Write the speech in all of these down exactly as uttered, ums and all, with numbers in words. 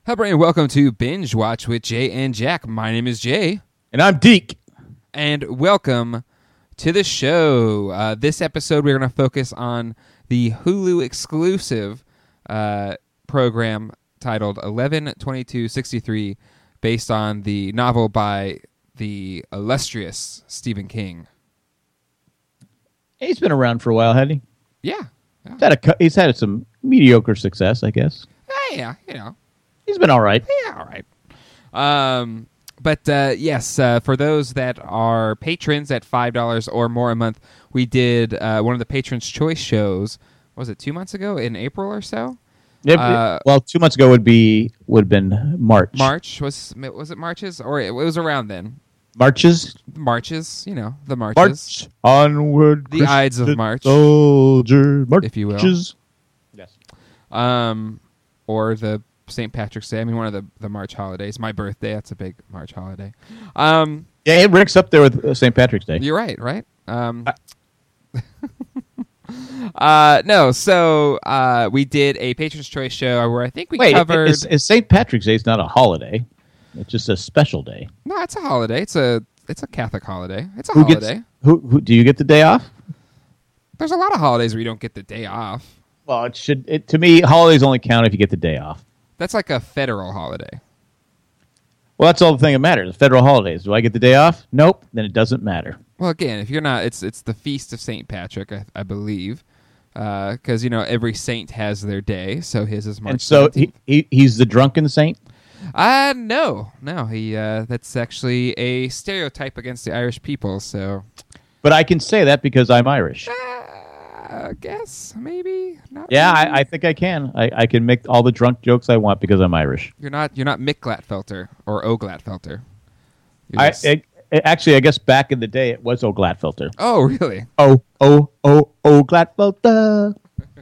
Hello, and welcome to Binge Watch with Jay and Jack. My name is Jay. And I'm Deke. And welcome to the show. Uh, this episode, we're going to focus on the Hulu exclusive uh, program titled eleven twenty-two sixty-three, based on the novel by the illustrious Stephen King. He's been around for a while, hasn't he? Yeah. yeah. He's had, a, he's had some mediocre success, I guess. Uh, yeah, you know. He's been all right. Yeah, all right. Um, but uh, yes, uh, for those that are patrons at five dollars or more a month, we did uh, one of the Patrons' Choice shows. What was it, two months ago in April or so? Yep. Uh, well, two months ago would be would have been March. March was was it Marches or it was around then? Marches. Marches, you know, the marches. March onward. The Ides of March, soldier, marches. If you will. Yes. Um, or the Saint Patrick's Day. I mean, one of the, the March holidays. My birthday. That's a big March holiday. Um, yeah, Rick's up there with uh, Saint Patrick's Day. You're right, right? Um, uh, no, so uh, we did a Patrons' Choice show where I think we Wait, covered... Is, is Saint Patrick's Day is not a holiday. It's just a special day. No, it's a holiday. It's a it's a Catholic holiday. It's a who holiday. Gets, who, who do you get the day off? There's a lot of holidays where you don't get the day off. Well, it should. It, to me, holidays only count if you get the day off. That's like a federal holiday. Well, that's all the thing that matters. Federal holidays. Do I get the day off? Nope. Then it doesn't matter. Well, again, if you're not, it's it's the feast of Saint Patrick, I, I believe, because uh, you know every saint has their day. So his is March. And so he, he he's the drunken saint. Uh no, no. He uh, that's actually a stereotype against the Irish people. So, but I can say that because I'm Irish. Uh, I guess maybe not. Yeah, really. I, I think I can. I, I can make all the drunk jokes I want because I'm Irish. You're not. You're not Mick Glatfelter or O Glatfelter. I, I, actually, I guess back in the day it was O Glatfelter. Oh, really? Oh, oh, oh, oh, Glatfelter.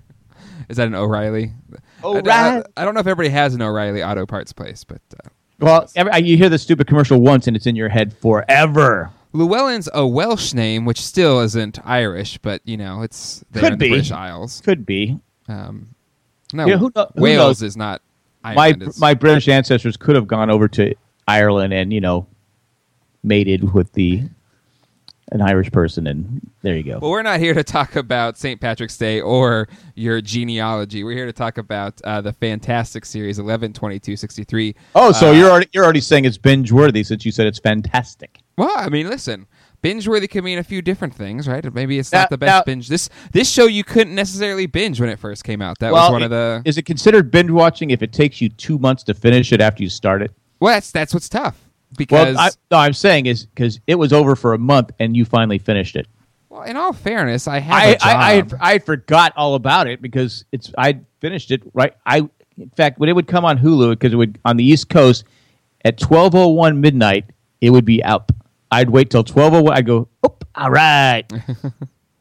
Is that an O'Reilly? O'Reilly. I, I, I don't know if everybody has an O'Reilly Auto Parts place, but uh, well, every, you hear the stupid commercial once and it's in your head forever. Llewellyn's a Welsh name, which still isn't Irish, but you know it's there Could in the be. British Isles. Could be. Um, no, Yeah, who kno- who Wales knows? is not. My Ireland. It's- my British ancestors could have gone over to Ireland and you know mated with the an Irish person, and there you go. Well, we're not here to talk about Saint Patrick's Day or your genealogy. We're here to talk about uh, the fantastic series eleven twenty-two sixty-three. Oh, so uh, you're already you're already saying it's binge worthy since you said it's fantastic. Well, I mean, listen, binge-worthy can mean a few different things, right? Maybe it's Now- not the best now- binge. This this show you couldn't necessarily binge when it first came out. That well, was one of the. Is it considered binge watching if it takes you two months to finish it after you start it? Well, that's that's what's tough because. Well, I, no, I'm saying is because it was over for a month and you finally finished it. Well, in all fairness, I have I a job. I, I, had, I had forgot all about it because it's I finished it right. I in fact when it would come on Hulu because it would on the East Coast at twelve oh one midnight it would be out. I'd wait till twelve oh one. I'd go, oop, all right. And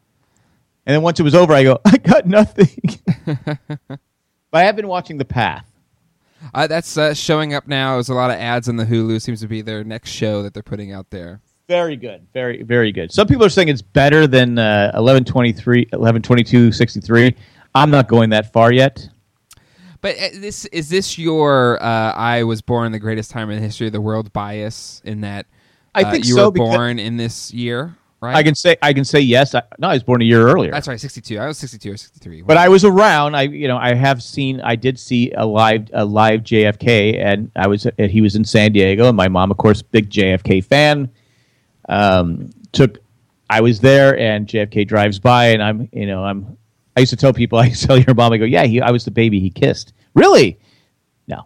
then once it was over, I go, I got nothing. But I have been watching The Path. Uh, that's uh, showing up now. There's a lot of ads on the Hulu. Seems to be their next show that they're putting out there. Very good. Very, very good. Some people are saying it's better than uh, eleven twenty-three, eleven twenty-two sixty-three. I'm not going that far yet. But uh, this is this your uh, I was born the greatest time in the history of the world bias in that I uh, think you so, were because- born in this year, right? I can say I can say yes. I, no, I was born a year earlier. That's right, sixty-two. I was sixty-two or sixty-three. But I was around. I, you know, I have seen. I did see a live, a live J F K, and I was. And he was in San Diego, and my mom, of course, big J F K fan. Um, took. I was there, and J F K drives by, and I'm. You know, I'm. I used to tell people. I used to tell your mom. I go, yeah, he, I was the baby he kissed. Really? No.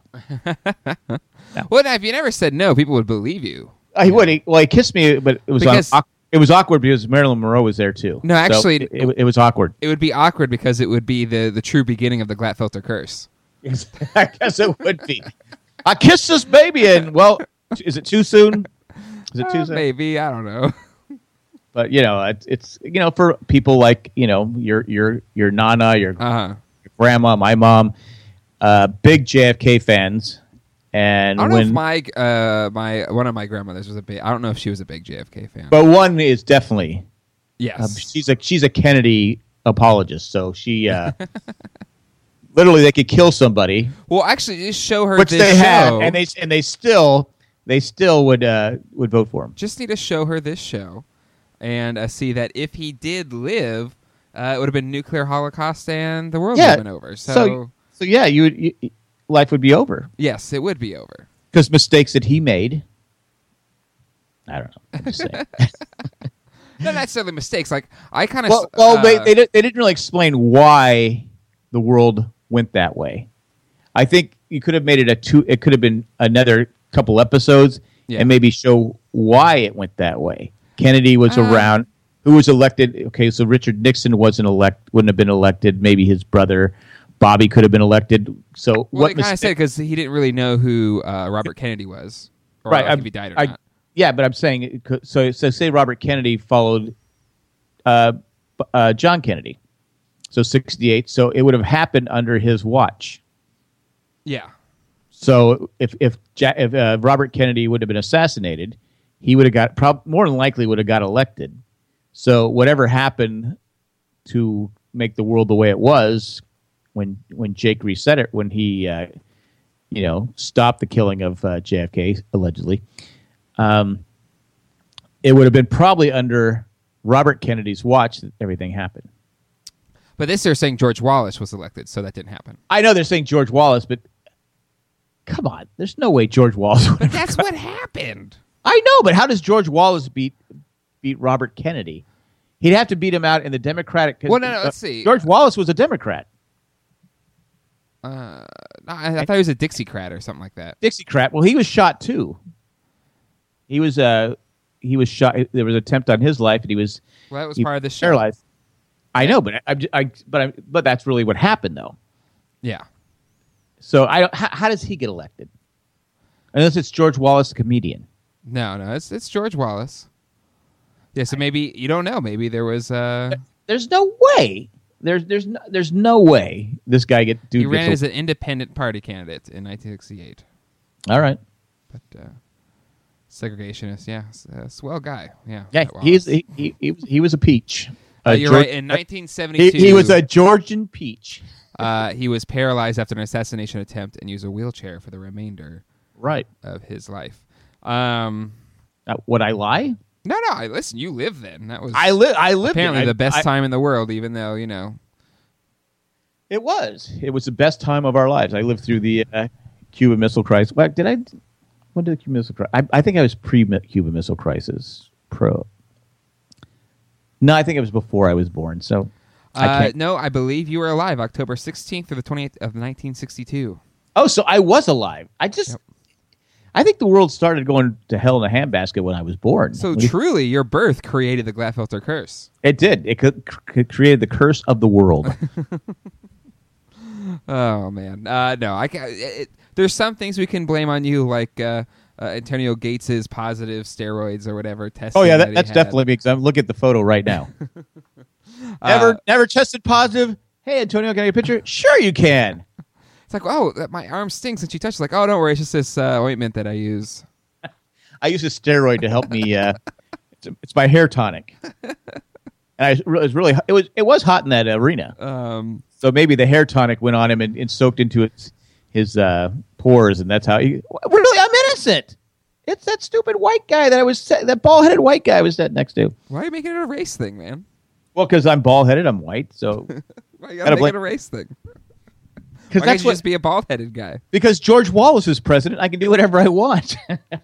Well, now, if you never said no, people would believe you. I would. He, well, he kissed me, but it was Because- on, it was awkward because Marilyn Monroe was there too. No, So actually- it, it, it was awkward. It would be awkward because it would be the, the true beginning of the Glatfelter curse. I guess it would be. I kissed this baby, and well, is it too soon? Is it too Uh, soon? maybe, I don't know. But you know, it, it's you know for people like you know your your your nana, your, Uh-huh. your grandma, my mom, uh, big J F K fans, and I don't know when if my uh my one of my grandmothers was a big. I don't know if she was a big J F K fan. but one is definitely yes, uh, she's a she's a Kennedy apologist, so she uh, literally they could kill somebody, Well, actually, just show her which this they show. had, and they and they still they still would uh, would vote for him. Just need to show her this show, and uh, see that if he did live, uh, it would have been nuclear holocaust and the world would Yeah. have been over. So, So, so yeah, you, would, you life would be over yes, it would be over. because mistakes that he made. I don't know. I'm just saying. Not necessarily mistakes. Like I kind of well, well they they, did, they didn't really explain why the world went that way. I think you could have made it a two. It could have been another couple episodes Yeah. and maybe show why it went that way. Kennedy was Uh. around. Who was elected? Okay, so Richard Nixon wasn't elect. Wouldn't have been elected. Maybe his brother Bobby could have been elected. So Well, what? they kind of said because he didn't really know who uh, Robert Kennedy was, or Right, like, I'm- if he died or I- not. Yeah, but I'm saying it could, so. So say Robert Kennedy followed uh, b- uh, John Kennedy, so sixty-eight. So it would have happened under his watch. Yeah. So if if ja- if uh, Robert Kennedy would have been assassinated, he would have got prob- more than likely would have got elected. So whatever happened to make the world the way it was when when Jake reset it, when he uh, you know stopped the killing of uh, J F K allegedly. Um, it would have been probably under Robert Kennedy's watch that everything happened. But this they're saying George Wallace was elected, so that didn't happen. I know they're saying George Wallace, but come on, there's no way George Wallace would But have. that's what happened. I know, but how does George Wallace beat beat Robert Kennedy? He'd have to beat him out in the Democratic. Well, no, no, let's see. George Wallace was a Democrat, Uh, I, I thought he was a Dixiecrat or something like that. Dixiecrat. Well, he was shot too. He was uh he was shot. There was an attempt on his life, and he was Well, that was he part of the show. paralyzed. I know, but I, I, but I, but that's really what happened, though. Yeah. So I don't. How, how does he get elected? Unless it's George Wallace, the comedian. No, no, it's it's George Wallace. Yeah, so maybe you don't know. Maybe there was. Uh, There's no way. There's there's no, there's no way this guy get dude he ran gets as an independent party candidate in nineteen sixty-eight. a, all right. But uh, segregationist, yeah, s- uh, swell guy. Yeah, Yeah, Wallace. he's he, he he was he was a peach. Uh, Uh, you're George- right. In he, nineteen seventy-two, he was a Georgian peach. uh, he was paralyzed after an assassination attempt and used a wheelchair for the remainder Right. of his life. Um, Uh, would I lie? no, no. I listen. You lived then. That was I live. I lived. apparently it. I- the best I- time in the world. Even though you know, It was. It was the best time of our lives. I lived through the uh, Cuban Missile Crisis. Well, did I? When did the Cuban Missile Crisis? I, I think I was pre-Cuban Missile Crisis. Pro. No, I think it was before I was born. So I uh, can't. no, I believe you were alive October sixteenth through the twentieth of nineteen sixty-two. Oh, so I was alive. I just. Yep. I think the world started going to hell in a handbasket when I was born. So When you- truly, your birth created the Gladfelter curse. it did. It could, c- created the curse of the world. Oh man, uh, no, I can. It, it, there's some things we can blame on you, like uh, uh, Antonio Gates's positive steroids or whatever testing. Oh yeah, that that, he that's had. definitely me because I'm looking at the photo right now. Uh, never, never tested positive. Hey, Antonio, can I get a picture? Sure, you can. It's like, oh, that- my arm stings since you touched. Like, oh, don't worry, it's just this uh, ointment that I use. I use a steroid to help me. Uh, it's, it's my hair tonic. And I it was really it was it was hot in that arena. Um, So maybe the hair tonic went on him and, and soaked into his his uh, pores, and that's how he. Really, I'm innocent. It's that stupid white guy that I was that bald headed white guy I was sitting next to. why are you making it a race thing, man? Well, because I'm bald headed, I'm white. So Why you Gotta gotta make blame- it a race thing? because Why that's can't you what just be a bald-headed guy? because George Wallace is president, I can do whatever I want.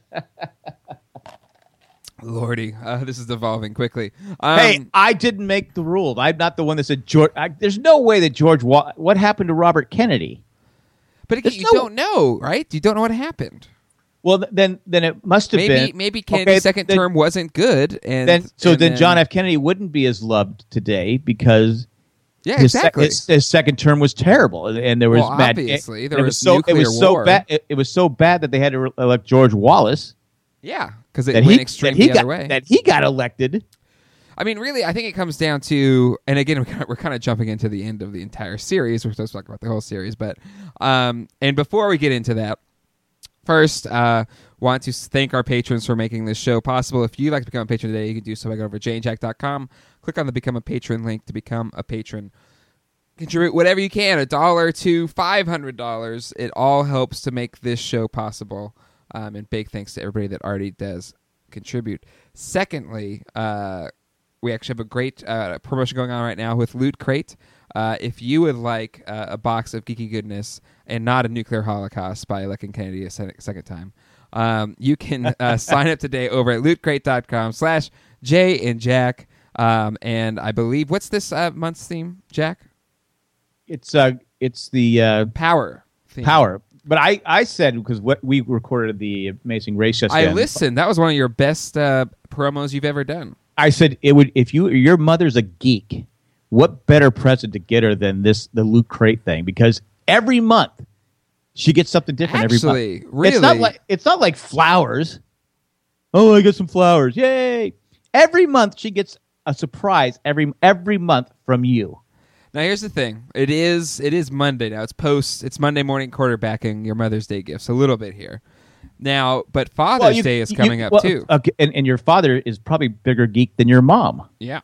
Lordy, uh, this is devolving quickly. Um, Hey, I didn't make the rules. I'm not the one that said George. I, there's no way that George. Wa- what happened to Robert Kennedy? but again, there's you no- don't know, right? You don't know what happened. Well, th- then then it must have Maybe been maybe Kennedy's Okay, second then- term wasn't good, and Then so and then John F. Kennedy wouldn't be as loved today because yeah, his, sec- exactly. his, his second term was terrible, and there was Well, mad. obviously, and there it was so it nuclear was so war. bad. It, it was so bad that they had to re- elect George Wallace. yeah, because it That went he extreme that he the got other way. that he got elected. I mean, really, I think it comes down to, and again, we're kind of, we're kind of jumping into the end of the entire series. We're supposed to talk about the whole series, but um, and before we get into that, first, uh, want to thank our patrons for making this show possible. If you'd like to become a patron today, you can do so by going over to jane jack dot com. Click on the Become a Patron link to become a patron. contribute whatever you can, a dollar to five hundred dollars. It all helps to make this show possible. Um, and big thanks to everybody that already does contribute. Secondly, uh, we actually have a great uh, promotion going on right now with Loot Crate. Uh, if you would like uh, a box of geeky goodness and not a nuclear holocaust by electing Kennedy a se- second time, um, you can uh, sign up today over at lootcrate.com slash Jay and Jack. Um, and I believe, what's this uh, month's theme, Jack? It's uh, it's the uh, Power theme. Power. But I, I said, because what we recorded the Amazing Race yesterday. I listened. That was one of your best uh, promos you've ever done. I said it would if you your mother's a geek. What better present to get her than this the Loot Crate thing? Because every month she gets something different. Actually, every month. really, it's not like it's not like flowers. Oh, I got some flowers! Yay! Every month she gets a surprise every every month from you. Now here's the thing. It is it is Monday now. It's post. It's Monday morning quarterbacking your Mother's Day gifts a little bit here. Now, but Father's well, you, Day is you, coming you, up well, too. Okay, and, and your father is probably bigger geek than your mom. Yeah.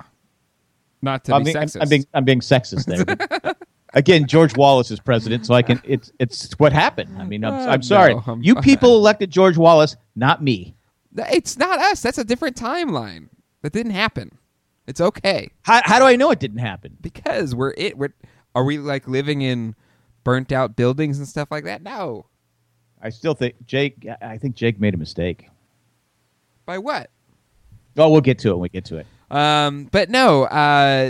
Not to I'm be being, sexist. I'm, I'm being I'm being sexist there. Again, George Wallace is president, so I can. It's it's what happened. I mean, I'm, Uh, I'm sorry. no, I'm- you people elected George Wallace, not me. It's not us. That's a different timeline. That didn't happen. It's okay How how do I know it didn't happen? because we're it. We're are we like living in burnt out buildings and stuff like that? No. I still think Jake. I think Jake made a mistake. By what? Oh, we'll get to it when we get to it. Um, but no. Uh,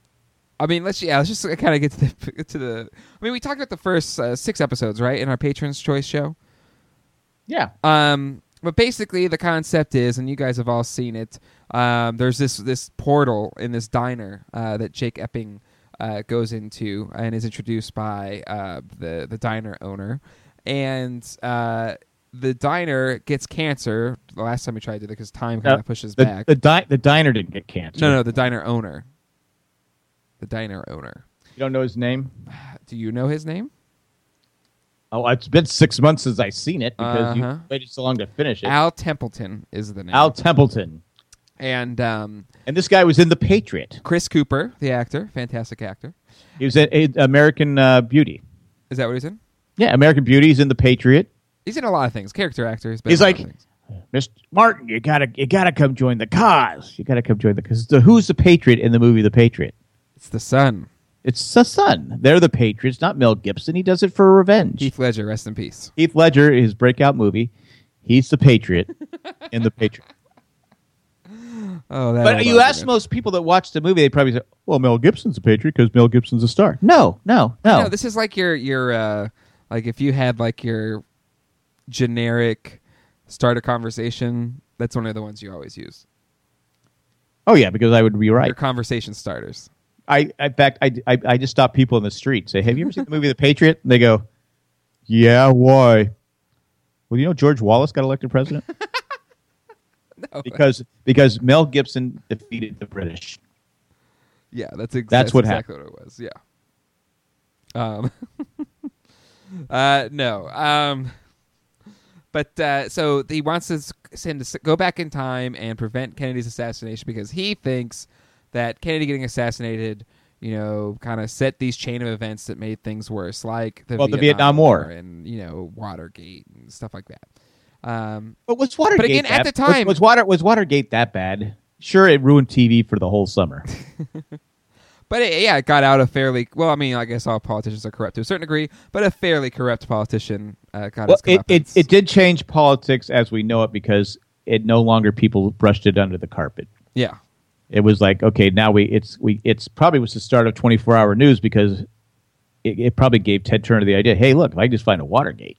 I mean, let's yeah, let's just kind of get to the get to the. I mean, we talked about the first uh, six episodes, right, in our Patrons' Choice show. Yeah. Um, but basically, the concept is, and you guys have all seen it. Um, there's this this portal in this diner uh, that Jake Epping uh, goes into and is introduced by uh, the the diner owner, and uh, the diner gets cancer. The last time we tried to do it, because time kind of Uh, pushes the, back. The, di- the diner didn't get cancer. no, no, the diner owner. The diner owner. You don't know his name? Do you know his name? Oh, it's been six months since I've seen it because Uh-huh. you waited so long to finish it. Al Templeton is the name. Al Templeton. and um, And this guy was in The Patriot. Chris Cooper, the actor, fantastic actor. He was in in American uh, Beauty. Is that what he's in? Yeah, American Beauty. He's in The Patriot. He's in a lot of things. Character actor. He's, been He's in a lot like, of things. Mister Martin, you gotta, you gotta come join the cause. You gotta come join the cause. The, who's the Patriot in the movie The Patriot? It's the son. It's the son. They're the Patriots, not Mel Gibson. He does it for revenge. Heath Ledger, rest in peace. Heath Ledger, his breakout movie. He's the Patriot in The Patriot. Oh, that But old you ask argument. most people that watch the movie, they probably say, "Well, Mel Gibson's a Patriot because Mel Gibson's a star." No, no, no. No, this is like your your uh, like if you had like your generic start a conversation. That's one of the ones you always use. Oh yeah, because I would be right. Your conversation starters. I, in fact, I, I, I just stop people in the street. Say, "Have you ever seen the movie The Patriot?" And they go, "Yeah, why?" Well, you know George Wallace got elected president No. because because Mel Gibson defeated the British. Yeah, that's, ex- That's what exactly what it was. Yeah. Um. uh, no. Um. But uh, so he wants to send to go back in time and prevent Kennedy's assassination because he thinks that Kennedy getting assassinated, you know, kind of set these chain of events that made things worse, like the, Well, Vietnam, the Vietnam War. and you know Watergate and stuff like that. Um, But was Watergate? But again, at that- the time- was, was Water was Watergate that bad? Sure, it ruined T V for the whole summer. But it, yeah, it got out a fairly well. I mean, I guess all politicians are corrupt to a certain degree, but a fairly corrupt politician uh, got Well, his it, it comeuppance. it did change politics as we know it because it no longer people brushed it under the carpet. Yeah, It was like, okay, now we it's we it's probably was the start of twenty-four hour news because it, it probably gave Ted Turner the idea. Hey, look, if I just find a Watergate,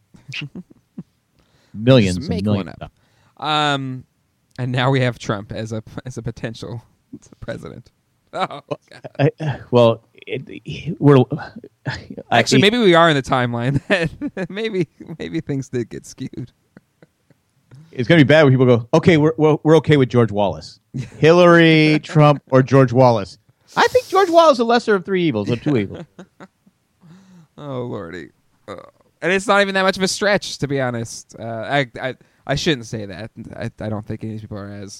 millions Just make and millions. one up. Um, and now we have Trump as a as a potential president. Oh, God. I, well, it, we're Actually, maybe we are in the timeline that maybe maybe things did get skewed. it's going to be bad when people go, okay, we're, we're we're okay with George Wallace, Hillary, Trump, or George Wallace. I think George Wallace is the lesser of three evils, or two evils. Oh lordy, oh. And it's not even that much of a stretch, to be honest. Uh, I, I I shouldn't say that. I I don't think any of these people are as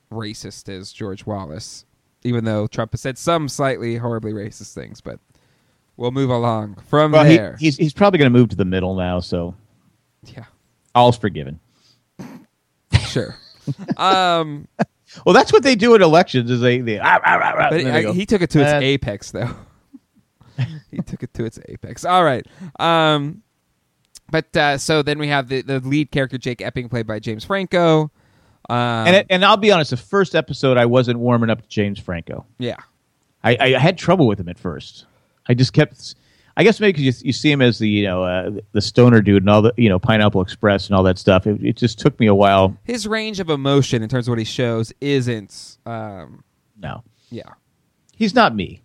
racist as George Wallace, even though Trump has said some slightly horribly racist things. But we'll move along from Well, he, there. he's he's probably going to move to the middle now, so yeah, all's forgiven. sure. um, Well, that's what they do in elections. Is they they. Ah, ah, ah, ah, but and then I, they go, he took it to its "Eh." apex, though. he took it to its apex. All right. Um, but uh, so then we have the, the lead character, Jake Epping, played by James Franco. Um, And it, and I'll be honest, the first episode I wasn't warming up to James Franco. yeah. I, I had trouble with him at first. I just kept. I guess maybe because you, you see him as the you know uh, the stoner dude and all the you know Pineapple Express and all that stuff. It, it just took me a while. His range of emotion in terms of what he shows isn't. Um, No, yeah. he's not me,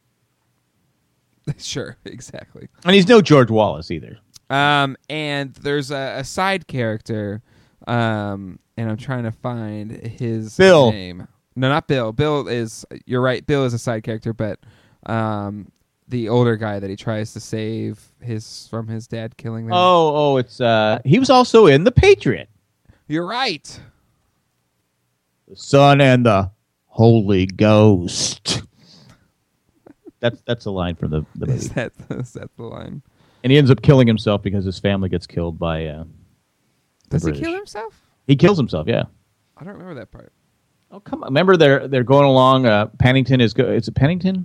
Sure. Exactly. and he's no George Wallace either. Um, and there's a, a side character, um, and I'm trying to find his Bill. name. No, not Bill. Bill is, you're right, Bill is a side character, but um, the older guy that he tries to save his from his dad killing him. Oh, oh, it's uh, he was also in The Patriot. You're right. The Son and the Holy Ghost. That's that's a line from the, the movie. Is that, is that the line? And he ends up killing himself because his family gets killed by. Uh, the Does he British. kill himself? He kills himself. Yeah. I don't remember that part. Oh come on! Remember they're they're going along. Uh, Pennington is go. Is it Pennington?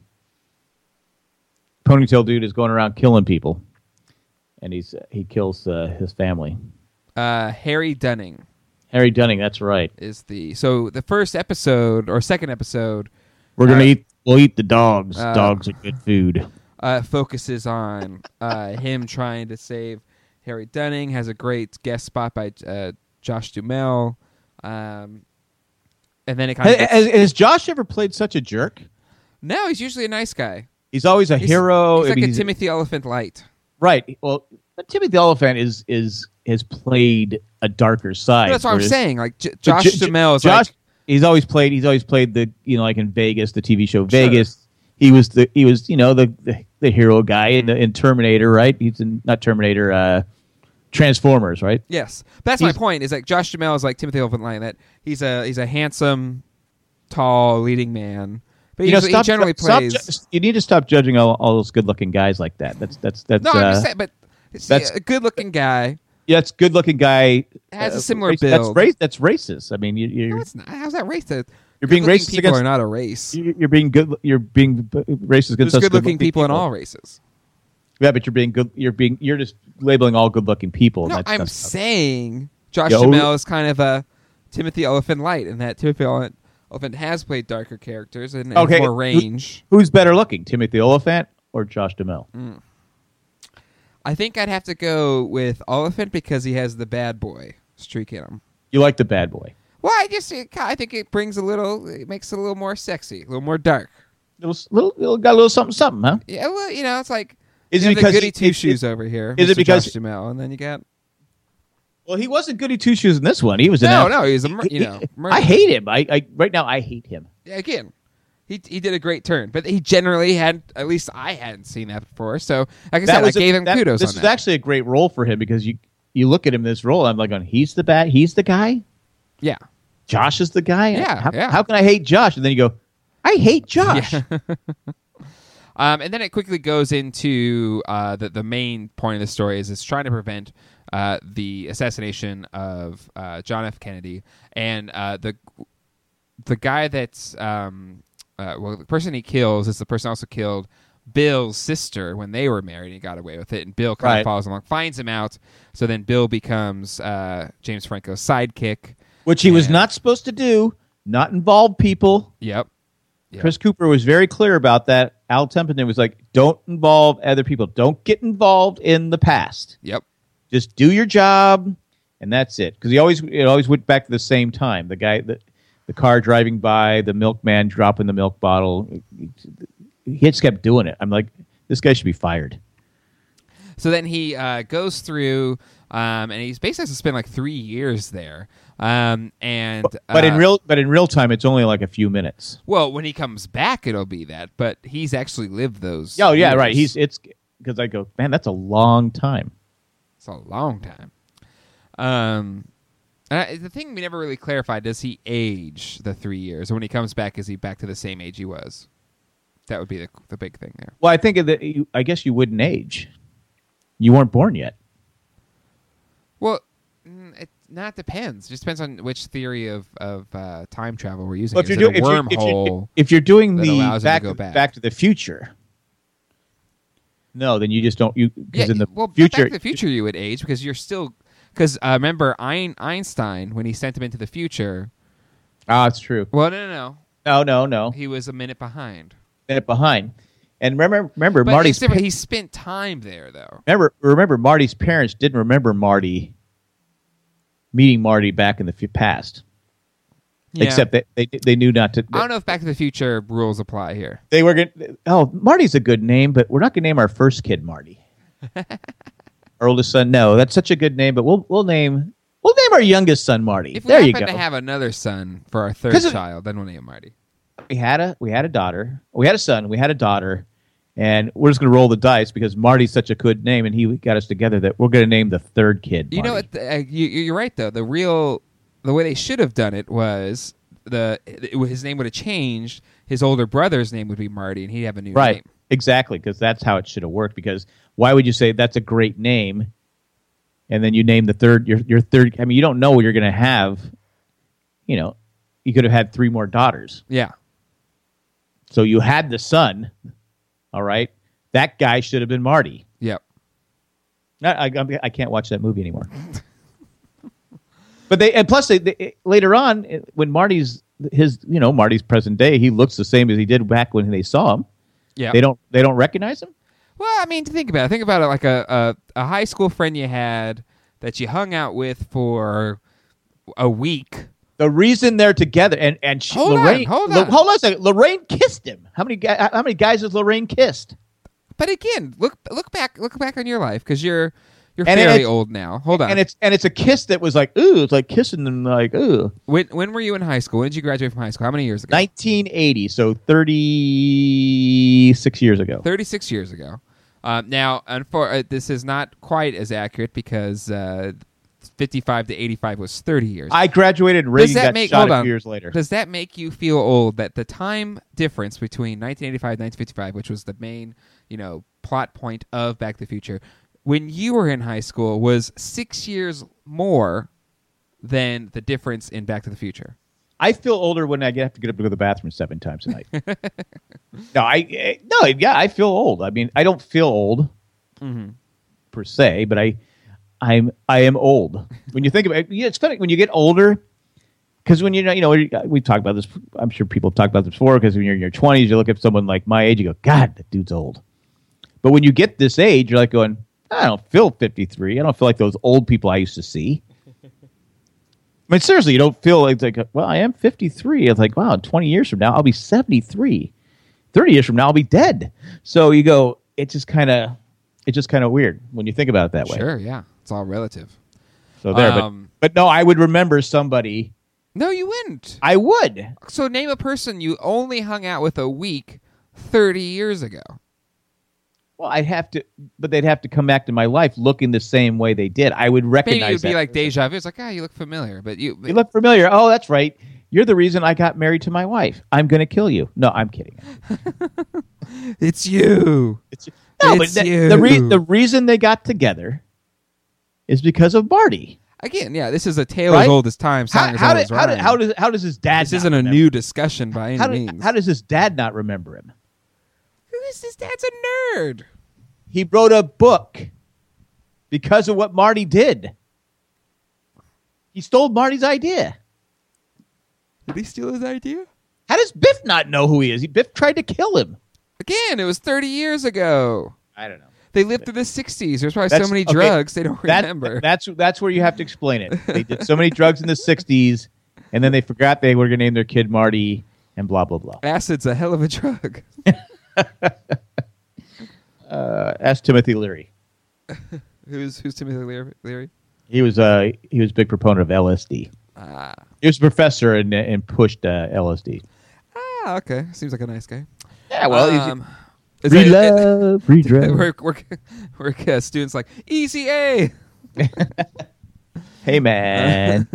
Ponytail dude is going around killing people, and he's he kills uh, his family. Uh, Harry Dunning Harry Dunning. That's right. is the... So the first episode, or second episode, We're gonna Uh, eat. We'll eat the dogs. uh, dogs are good food. uh, focuses on uh, him trying to save Harry Dunning. Has a great guest spot by uh, Josh Duhamel, um, and then it kind of Has, has, has Josh ever played such a jerk? no. He's usually a nice guy. He's always a He's, hero. He's I like mean, a he's- Timothy Oliphant light. right. Well, but Timothy the Elephant is is has played a darker side. That's what I'm whereas- saying. Like J- but Josh J- J- Duhamel is Josh, like he's always played. He's always played the you know like in Vegas, the T V show Sure. Vegas. He was the he was you know the the, the hero guy in, in Terminator, right? He's in not Terminator, uh, Transformers, right? yes. That's my He's- point. Is like Josh Duhamel is like Timothy Oliphant light. That he's a he's a handsome, tall leading man. But You know, he's- stop, he generally stop plays. ju- you need to stop judging all, all those good-looking guys like that. That's that's that's. no, uh, I'm just saying. But it's that's- a good-looking guy. yeah, it's good-looking guy Has a uh, similar race, build. That's race. That's racist. I mean, you, you're No, it's not. How's that racist? You're being Good-looking racist people against- are not a race. you- you're being good. You're being b- racist against There's us good-looking people in all races. Yeah, but you're being good. You're being. You're just labeling all good-looking people. and No, that's- I'm that's- saying Josh Yo. Duhamel is kind of a Timothy Oliphant light, in that Timothy Oliphant Oliphant has played darker characters and, and Okay, more who- range. Who's better looking, Timothy Oliphant or Josh Duhamel? I think I'd have to go with Oliphant because he has the bad boy streak in him. You like the bad boy? Well, I just I think it brings a little, it makes it a little more sexy, a little more dark. Little, little, little got a little something, something, huh? Yeah, well, you know, it's like Is you it have because the goody he- two it- shoes it- over here? is it Mister because- Josh Duhamel, and then you got Well, he wasn't goody two shoes in this one. He was an no, act- no, he's a mur- he- you know. he- murderer. I hate him. I, I right now I hate him. Yeah, again, he he did a great turn, but he generally had, at least I hadn't seen that before. So, like I said, I was a- gave him that- kudos This on is that. actually a great role for him because you you look at him in this role. I'm like, going, he's the bad. He's the guy. yeah, Josh is the guy. Yeah, How, yeah. how can I hate Josh? And then you go, I hate Josh. Yeah. Um, and then it quickly goes into uh, the the main point of the story is it's trying to prevent uh, the assassination of uh, John F. Kennedy, and uh, the the guy that's um, uh, well, the person he kills is the person who also killed Bill's sister when they were married. And he got away with it, and Bill kind Right. of follows along, finds him out. So then Bill becomes uh, James Franco's sidekick. Which he was And- not supposed to do. Not involve people. Yep. Yep. Chris Cooper was very clear about that. Al Templeton was like, don't involve other people. Don't get involved in the past. Yep. Just do your job, and that's it. Because he always it always went back to the same time. The guy, the, the car driving by, the milkman dropping the milk bottle. He just kept doing it. I'm like, this guy should be fired. So then he uh, goes through, um, and he's basically has to spend like three years there. Um, and But in uh, real, but in real time, it's only like a few minutes. well, when he comes back, it'll be that. But he's actually lived those. Oh yeah, years. right. He's it's because I go, man, that's a long time. It's a long time. Um, and I, the thing we never really clarified: does he age the three years, or when he comes back, is he back to the same age he was? That would be the the big thing there. Well, I think that you, I guess you wouldn't age. You weren't born yet. Well, mm, it not depends. It just depends on which theory of of uh, time travel we're using. Well, if Is you're, it doing, a if, you're, if, you're, wormhole? if you're doing that the allows them to back, go back? back to the future, no, then you just don't. You because Yeah, in the well, future, Back to the Future, you would age because you're still. Because uh, remember Ein, Einstein when he sent him into the future. ah, it's true. Well, no, no, no. No, no, no. He was a minute behind. Minute behind. And remember, remember But Marty's. it's different. He spent time there, though. Remember, remember Marty's parents didn't remember Marty meeting Marty back in the f- past. Yeah. Except that they they knew not to. I don't know if Back to the Future rules apply here. They were going. Oh, Marty's a good name, but we're not going to name our first kid Marty. Our oldest son, no, that's such a good name, but we'll we'll name we'll name our youngest son Marty. If we there you happen go. to have another son for our third 'Cause it- child, then we'll name him Marty. we had a we had a daughter, we had a son, we had a daughter, and we're just going to roll the dice because Marty's such a good name, and he got us together that we're going to name the third kid. You know Marty. what? Uh, you, you're right, though. The real, the way they should have done it was the it, his name would have changed. His older brother's name would be Marty, and he'd have a new Right, name. exactly, because that's how it should have worked. Because why would you say that's a great name, and then you name the third your your third? I mean, you don't know what you're going to have. You know, you could have had three more daughters. Yeah. So you had the son, all right? That guy should have been Marty. Yep. I, I, I can't watch that movie anymore. But they and plus they, they, later on when Marty's his you know Marty's present day, he looks the same as he did back when they saw him. Yeah. They don't they don't recognize him. Well, I mean, to think about it, think about it like a, a a high school friend you had that you hung out with for a week. The reason they're together and and she, Hold on, Lorraine hold Lo- on. hold on a second. Lorraine kissed him. How many guys? How many guys has Lorraine kissed? But again, look look back look back on your life because you're you're And fairly it's- old now. Hold on. And it's and it's a kiss that was like ooh, it's like kissing them like ooh. when when were you in high school? When did you graduate from high school? How many years ago? nineteen eighty, so thirty-six years ago. thirty-six years ago. Um, now, unfor- uh, this is not quite as accurate because uh, fifty-five to eighty-five was thirty years. I graduated and Does Reagan that got make shot hold a on? few years later. Does that make you feel old that the time difference between nineteen eighty-five and nineteen fifty-five, which was the main, you know, plot point of Back to the Future, when you were in high school was six years more than the difference in Back to the Future? I feel older when I have to get up to go to the bathroom seven times a night. no, I eh, no, yeah, I feel old. I mean, I don't feel old Mm-hmm. per se, but I, I'm I am old. When you think about it, yeah, it's funny when you get older. Because when you're, you know, we've talked about this. I'm sure people have talked about this before. Because when you're in your twenties, you look at someone like my age, you go, "God, that dude's old." But when you get this age, you're like going, "I don't feel fifty-three. I don't feel like those old people I used to see." I mean, seriously, you don't feel like, like, well, I am fifty-three. It's like, wow, twenty years from now, I'll be seventy-three. thirty years from now, I'll be dead. So you go, it's just kind of, it's just kind of weird when you think about it that way. Sure, yeah. It's all relative. So there, Um, but, but no, I would remember somebody. No, you wouldn't. I would. So name a person you only hung out with a week thirty years ago. Well, I'd have to, but they'd have to come back to my life looking the same way they did. I would recognize Maybe you'd be that like person. deja vu. It's like, ah, you look familiar. But you, You look familiar. Oh, that's right. You're the reason I got married to my wife. I'm going to kill you. No, I'm kidding. it's you. It's, no, It's but the, you. the, re- the reason they got together is because of Marty. Again, yeah, this is a tale Right? as old as time. How, Song as how, old did, as how, did, rhyme. how, does, how does his dad This not isn't a remember? new discussion by any How, did, means. how does his dad not remember him? This his dad's a nerd. He wrote a book because of what Marty did. He stole Marty's idea. Did he steal his idea? How does Biff not know who he is? He, Biff tried to kill him. Again, it was thirty years ago. I don't know. They lived through the sixties. There's probably That's- so many okay, drugs they don't That- remember. That's that's where you have to explain it. They did so many drugs in the sixties, and then they forgot they were going to name their kid Marty, and blah blah blah. Acid's a hell of a drug. Uh, ask Timothy Leary. who's who's Timothy Leary? Leary? He was uh he was a big proponent of L S D. Ah, He was a professor and and pushed uh, L S D. ah, okay. Seems like a nice guy. Yeah, well, he's- um, is free that- love, free drugs. we're we're, we're uh, students like easy A. Hey man,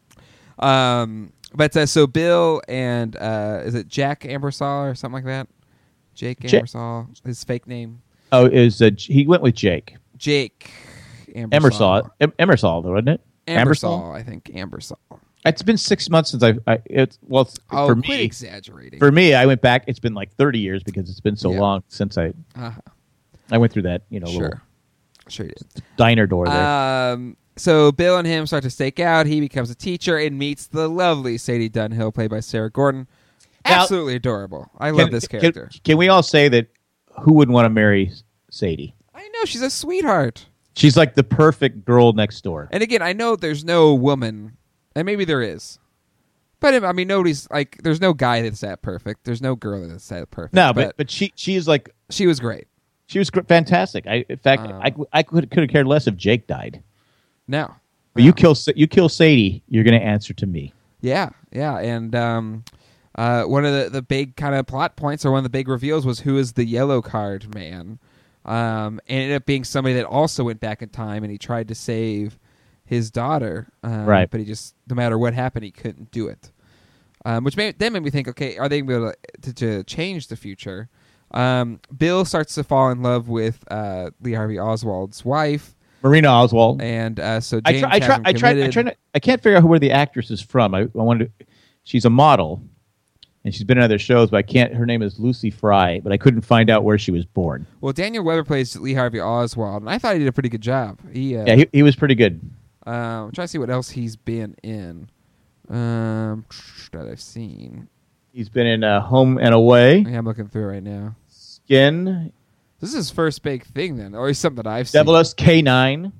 Um, but uh, so Bill and uh, is it Jack Ambersall or something like that? Jake Ja- Emersall, his fake name. Oh, is uh, he went with Jake Jake Emersall? Em- Emersall, though, wasn't it? Ambersall, I think. Ambersall. It's been six months since I. I it's well it's, Oh, for quit me. exaggerating. For me, I went back. It's been like thirty years because it's been so Yeah. long since I. uh-huh. I went through that, you know, little Sure. Sure you did. diner door there. Um, so Bill and him start to stake out. He becomes a teacher and meets the lovely Sadie Dunhill, played by Sarah Gordon. Now- Absolutely adorable. I love Can- this can- character. Can, we all say that? Who wouldn't want to marry Sadie? I know, she's a sweetheart. She's like the perfect girl next door. And again, I know there's no woman, and maybe there is. But, I mean, nobody's, like, there's no guy that's that perfect. There's no girl that's that perfect. No, but but she she is like she was great. she was gr- fantastic. I in fact Um, I, I could could have cared less if Jake died. No. But you kill Sa- you kill Sadie, you're going to answer to me. Yeah, yeah, and um, uh, one of the, the big kind of plot points, or one of the big reveals, was who is the yellow card man. Um, and it ended up being somebody that also went back in time, and he tried to save his daughter. Um, Right. But he just, no matter what happened, he couldn't do it. Um, which made, then made me think, okay, are they going to be able to, to change the future? Um, Bill starts to fall in love with uh, Lee Harvey Oswald's wife, Marina Oswald. and uh, so I James try, I has try, him I try, I committed. try to, I can't figure out where the actress is from. I, I wanted to, she's a model, and she's been in other shows, but I can't. Her name is Lucy Fry, but I couldn't find out where she was born. Well, Daniel Weber plays Lee Harvey Oswald, and I thought he did a pretty good job. He, uh, Yeah, he, he was pretty good. um, I'm trying to see what else he's been in um, that I've seen. He's been in uh, Home and Away, Yeah, I'm looking through right now. Skin, This is his first big thing, then, or something that I've seen. Devilous K nine,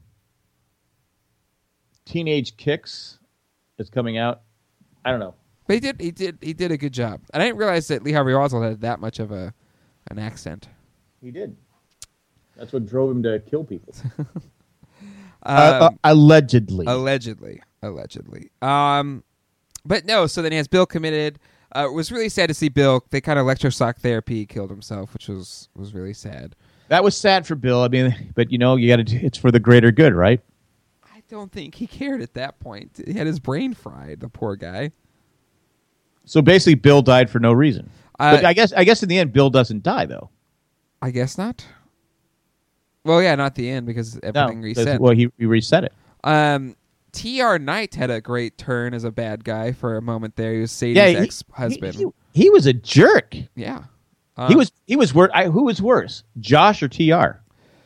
Teenage Kicks is coming out. I don't know. But he did, he did, he did a good job. And I didn't realize that Lee Harvey Oswald had that much of a an accent. He did. That's what drove him to kill people. Um, uh, uh, allegedly. Allegedly, allegedly. Um, but no. So then he has Bill committed. Uh, it was really sad to see Bill. They kind of electroshock therapy killed himself, which was was really sad. That was sad for Bill. I mean, but you know, you got to. It's for the greater good, right? I don't think he cared at that point. He had his brain fried. The poor guy. So basically, Bill died for no reason. Uh, but I guess, I guess in the end, Bill doesn't die though. I guess not. Well, yeah, not the end because everything No, reset. well, he, he reset it. Um, T R. Knight had a great turn as a bad guy for a moment there. He was Sadie's Yeah, he- ex-husband. He, he, he was a jerk. yeah. he Um, was. He was worse. Who was worse, Josh or T R?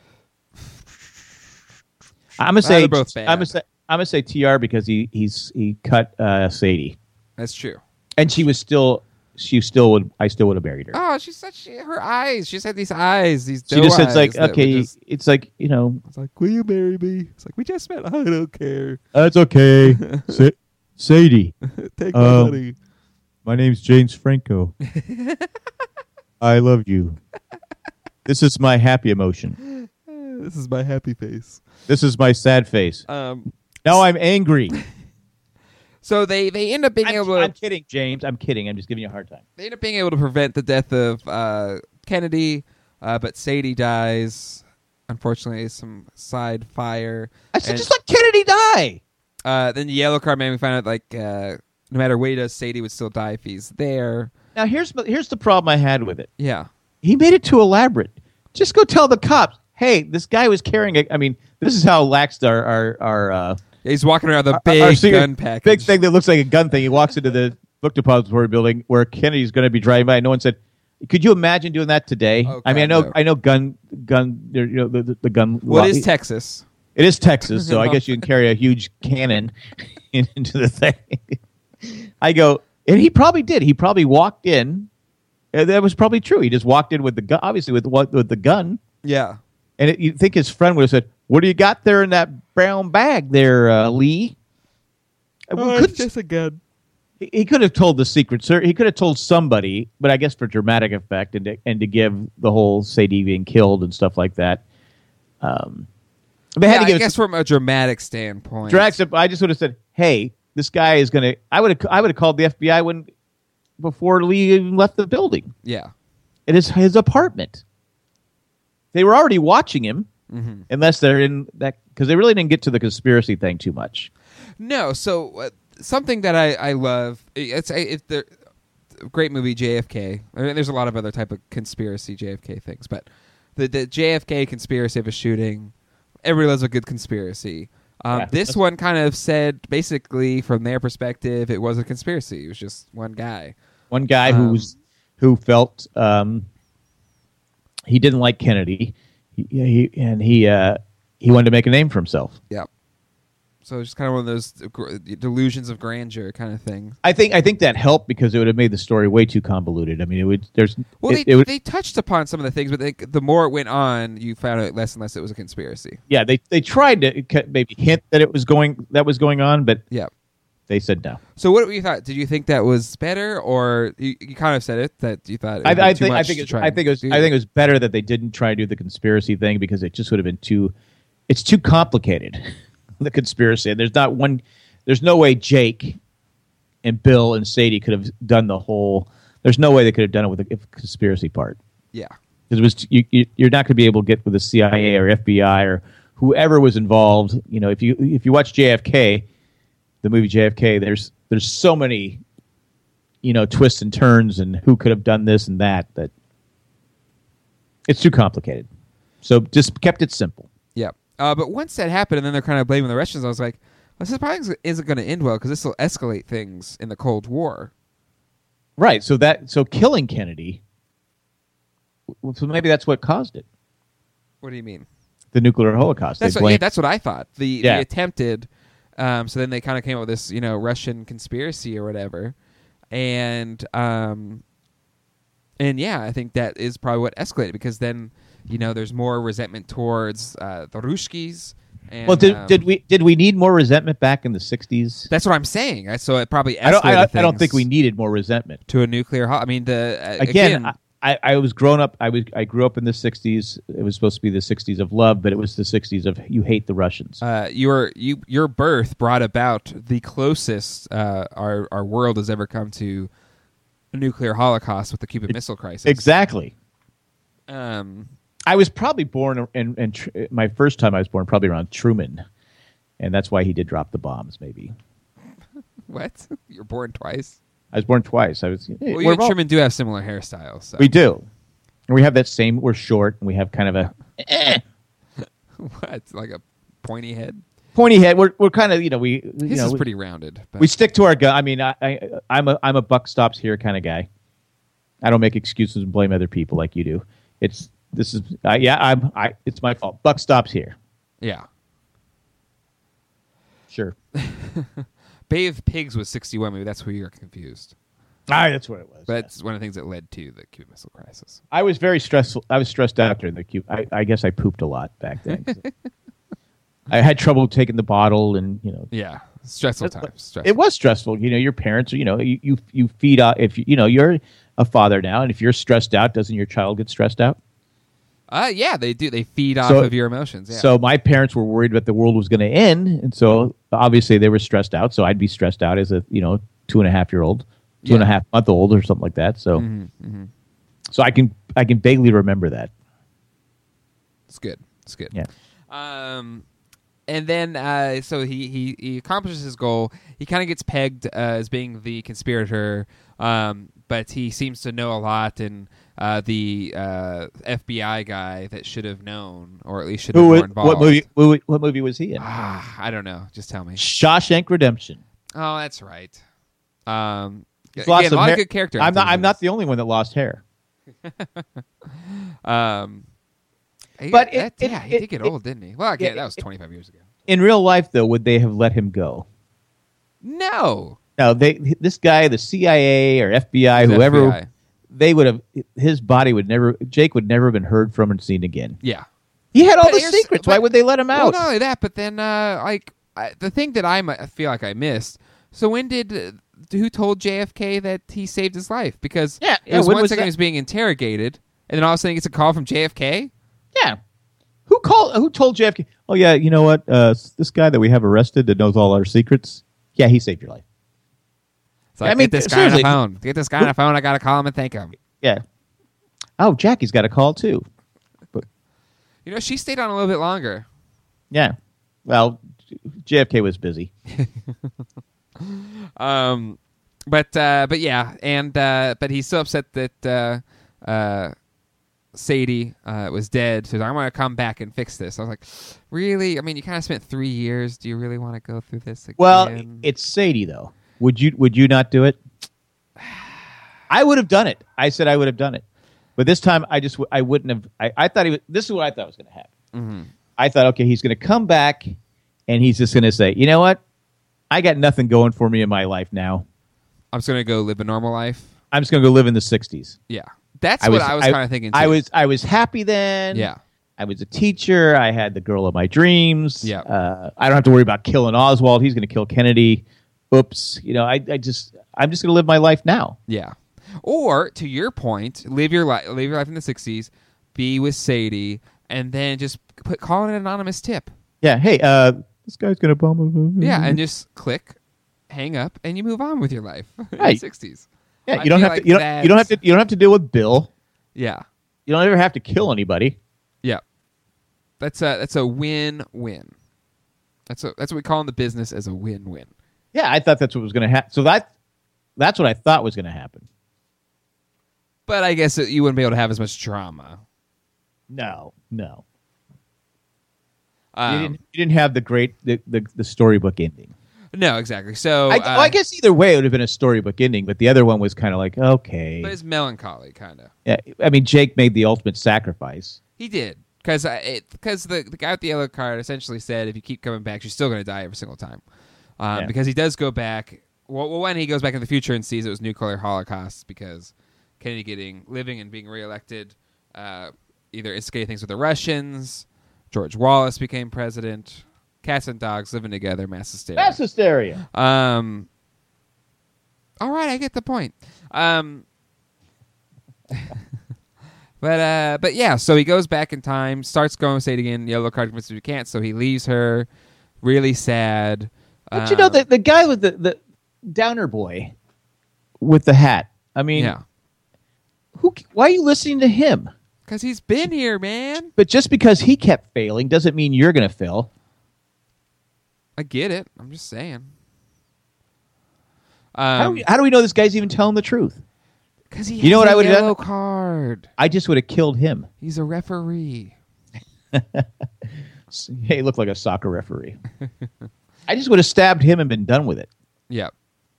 I'm gonna Uh, say. they're both bad. I'm gonna say. I'm gonna say T R because he he's he cut uh, Sadie, That's true. and she was still. She still would. I still would have married her. Oh, she's such she, her eyes. She just had these eyes. These She doe just said, eyes like, that okay, were just- it's like, you know, it's like, will you marry me? It's like, we just met. I don't care. that's okay. Sa- Sadie, Take my my Um, money. my name's James Franco. I love you. This is my happy emotion. This is my happy face. This is my sad face. Um. Now I'm angry. So they they end up being I'm, able to I'm kidding, James. I'm kidding. I'm just giving you a hard time. they end up being able to prevent the death of uh, Kennedy, uh, but Sadie dies. Unfortunately, some side fire. I said, And- just let Kennedy die. Uh, then the yellow card man, we find out like uh, no matter what he does, Sadie would still die if he's there. Now here's here's the problem I had with it. Yeah, He made it too elaborate. Just go tell the cops, hey, this guy was carrying a. I mean, this is how laxed our our our. Uh, he's walking around with a our- big our secret- gun package. big thing that looks like a gun thing. He walks into the book depository building where Kennedy's going to be driving by. No one said, "Could you imagine doing that today?" Oh, I mean, I God, know, no. I know, gun, gun, you know, the, the, the gun. What law- is Texas? It is Texas, so I guess you can carry a huge cannon in- into the thing. I go, and he probably did. He probably walked in. And that was probably true. He just walked in with the gun, obviously with what with the gun. Yeah, And it, you'd think his friend would have said, "What do you got there in that brown bag, there, uh, Lee?" We couldn't- a gun. he, he could have told the secret sir. He could have told somebody, but I guess for dramatic effect and to, and to give the whole Sadie being killed and stuff like that. Um, they had Yeah, to give I it guess from a dramatic standpoint. Drax, I just would have said, "Hey, this guy is gonna." I would have. I would have called the F B I when before Lee even left the building. Yeah. It is his apartment. They were already watching him, Mm-hmm. unless they're in that because they really didn't get to the conspiracy thing too much. No, so uh, something that I, I love it's if there great movie J F K. I mean, there's a lot of other type of conspiracy J F K things, but the the J F K conspiracy of a shooting, everybody loves a good conspiracy. Um, Yeah. this one kind of said, basically, from their perspective, it was a conspiracy. It was just one guy. One guy Um, who's who felt um, he didn't like Kennedy, he, he, and he uh, he wanted to make a name for himself. Yeah. So it's just kind of one of those gr- delusions of grandeur kind of thing. I think I think that helped because it would have made the story way too convoluted. I mean, it would. There's Well, it, they it would, they touched upon some of the things, but they, the more it went on, you found out less and less it was a conspiracy. yeah, they they tried to ca- maybe hint that it was going that was going on, but Yeah. they said no. So what you thought? Did you think that was better, or you, you kind of said it that you thought? It I, would be I too think I much think to it's, try I and think it was do? I think it was better that they didn't try to do the conspiracy thing because it just would have been too. It's too complicated. The conspiracy. And there's not one. There's no way Jake and Bill and Sadie could have done the whole. There's no way they could have done it with the conspiracy part. Yeah. Because it was you, you, you're not going to be able to get with the C I A or F B I or whoever was involved. You know, if you if you watch J F K, the movie J F K, there's there's so many, you know, twists and turns and who could have done this and that that it's too complicated. So just kept it simple. Yeah. Uh, but once that happened, and then they're kind of blaming the Russians, I was like, well, this probably isn't going to end well because this will escalate things in the Cold War. Right. So that so killing Kennedy. So maybe that's what caused it. What do you mean? The nuclear holocaust. That's They what, yeah, blamed- that's what I thought. The, Yeah. the attempted. Um, so then they kind of came up with this, you know, Russian conspiracy or whatever, and um, and yeah, I think that is probably what escalated because then you know there's more resentment towards uh, the Ruskies. And, well, did, um, did we did we need more resentment back in the sixties? That's what I'm saying. I- So it probably escalated I don't. I, I don't things think we needed more resentment. to a nuclear. Ho- I mean, the uh, Again, again, I, I was grown up. I was. I grew up in the sixties. It was supposed to be the sixties of love, but it was the sixties of you hate the Russians. uh, your you your birth brought about the closest uh, our our world has ever come to a nuclear holocaust with the Cuban Missile Crisis. Exactly. Um, I was probably born, and and tr- my first time I was born probably around Truman, and that's why he did drop the bombs. Maybe what? You're born twice. I was born twice. I was. Well, we're you and all- Truman do have similar hairstyles. So. we do. And we have that same. We're short, and we have kind of a What? Like a pointy head? pointy head. We're we're kind of you know we you His know, is we- pretty rounded. But We stick to our gun. I mean, I, I, I'm a I'm a buck stops here kind of guy. I don't make excuses and blame other people like you do. It's this is uh, yeah. I'm I. It's my fault. Buck stops here. yeah. Sure. Bay of Pigs was sixty-one. Maybe that's where you're confused. Ah, that's what it was. But that's one of the things that led to the Cuban Missile Crisis. I was very stressful. I was stressed out during the Q. I, I guess I pooped a lot back then. I had trouble taking the bottle, and you know, Yeah. Stressful That's- times. Stressful. it was stressful. You know, your parents. You know, you you, you feed out. If you, you know you're a father now, and if you're stressed out, doesn't your child get stressed out? Uh, yeah, they do. They feed off So- of your emotions. Yeah. So my parents were worried that the world was going to end, and so obviously they were stressed out. So I'd be stressed out as a you know two and a half year old, two and a Yeah. half month old, or something like that. So Mhm, mhm. so I can I can vaguely remember that. It's good. It's good. Yeah. Um, and then uh, so he, he he accomplishes his goal. He kind of gets pegged uh, as being the conspirator, um, but he seems to know a lot. And uh, the uh, F B I guy that should have known, or at least should have Who been was, more involved. what movie? What, what movie was he in? Ah, I don't know. Just tell me. Shawshank Redemption. Oh, that's right. Um, He's again, lost a some lot hair- of good character. I'm not. actors in I'm not this. the only one that lost hair. Um, he- But it- that- it- yeah, he it- did get it- old, didn't he? Well, again, yeah, that was it- twenty-five years ago. In real life, though, would they have let him go? No, No. They. This guy, the C I A or F B I, It was whoever, F B I. they would have. His body would never. Jake would never have been heard from and seen again. Yeah. He had all But the here's- secrets. Why but- would they let him Well, out? not only that, but then uh, like I, the thing that I mi- feel like I missed. So when did uh, who told J F K that he saved his life? Because Yeah, it yeah, was when one was second that? he was being interrogated, and then all of a sudden he gets a call from J F K. Yeah. Who called? Who told J F K? Oh yeah, you know what? Uh, this guy that we have arrested that knows all our secrets. Yeah, he saved your life. So I, I mean, get this guy on the seriously. phone. Get this guy on the phone. I gotta call him and thank him. Yeah. Oh, Jackie's got a call too. But You know, she stayed on a little bit longer. yeah. Well, J F K was busy. Um, but uh, but yeah, and uh, but he's so upset that uh, uh, Sadie uh, was dead. So I'm going to come back and fix this. I was like, really? I mean, you kind of spent three years. Do you really want to go through this again? Well, it's Sadie though. Would you would you not do it? I would have done it. I said I would have done it, but this time I just I wouldn't have. I, I thought he was, this is what I thought was going to happen. Mm-hmm. I thought, okay, he's going to come back, and he's just going to say, you know what? I got nothing going for me in my life now. I'm just going to go live a normal life. I'm just going to go live in the sixties. Yeah, that's I what was, I was I, kind of thinking. Too. I was I was happy then. Yeah. I was a teacher. I had the girl of my dreams. Yeah. Uh, I don't have to worry about killing Oswald. He's going to kill Kennedy. Oops. You know, I, I just I'm just going to live my life now. Yeah. Or to your point, live your life live your life in the sixties, be with Sadie, and then just put call it an anonymous tip. Yeah. Hey, uh, this guy's going to bomb. Yeah, and just click, hang up, and you move on with your life in Right. the sixties. Yeah, I you don't feel have like to. You don't, you don't have to. You don't have to deal with Bill. Yeah. You don't ever have to kill anybody. Yeah. That's a that's a win-win. That's a, that's what we call in the business as a win-win. Yeah, I thought that's what was going to happen. So that that's what I thought was going to happen. But I guess you wouldn't be able to have as much drama. No, no. Um, you, didn't, you didn't have the great the, the, the storybook ending. No, exactly. So I, uh, well, I guess either way it would have been a storybook ending, but the other one was kind of like okay. but it's melancholy, kind of. Yeah, I mean Jake made the ultimate sacrifice. He did because because the the guy with the yellow card essentially said if you keep coming back, you're still going to die every single time. Um, Yeah. Because he does go back. Well, well, when he goes back in the future and sees it was nuclear holocaust because Kennedy getting living and being reelected, uh, either instigated things with the Russians. George Wallace became president. Cats and dogs living together, mass hysteria. Mass hysteria. Um. All right, I get the point. Um. but uh, but yeah, so he goes back in time, starts going with Sadie again. Yellow card convinces him he can't, so he leaves her. Really sad. But you know Um, the the guy with the, the downer boy with the hat. I mean, yeah, who? Why are you listening to him? because he's been here, man. But just because he kept failing doesn't mean you're going to fail. I get it. I'm just saying. How do, Um, we, how do we know this guy's even telling the truth? because he You know has what a I would've done? yellow card. I just would have killed him. He's a referee. He looked like a soccer referee. I just would have stabbed him and been done with it. Yep.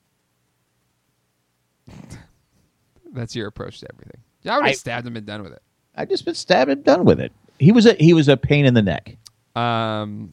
That's your approach to everything. I would I- have stabbed him and done with it. I just been stabbed and done with it. He was a he was a pain in the neck. Um,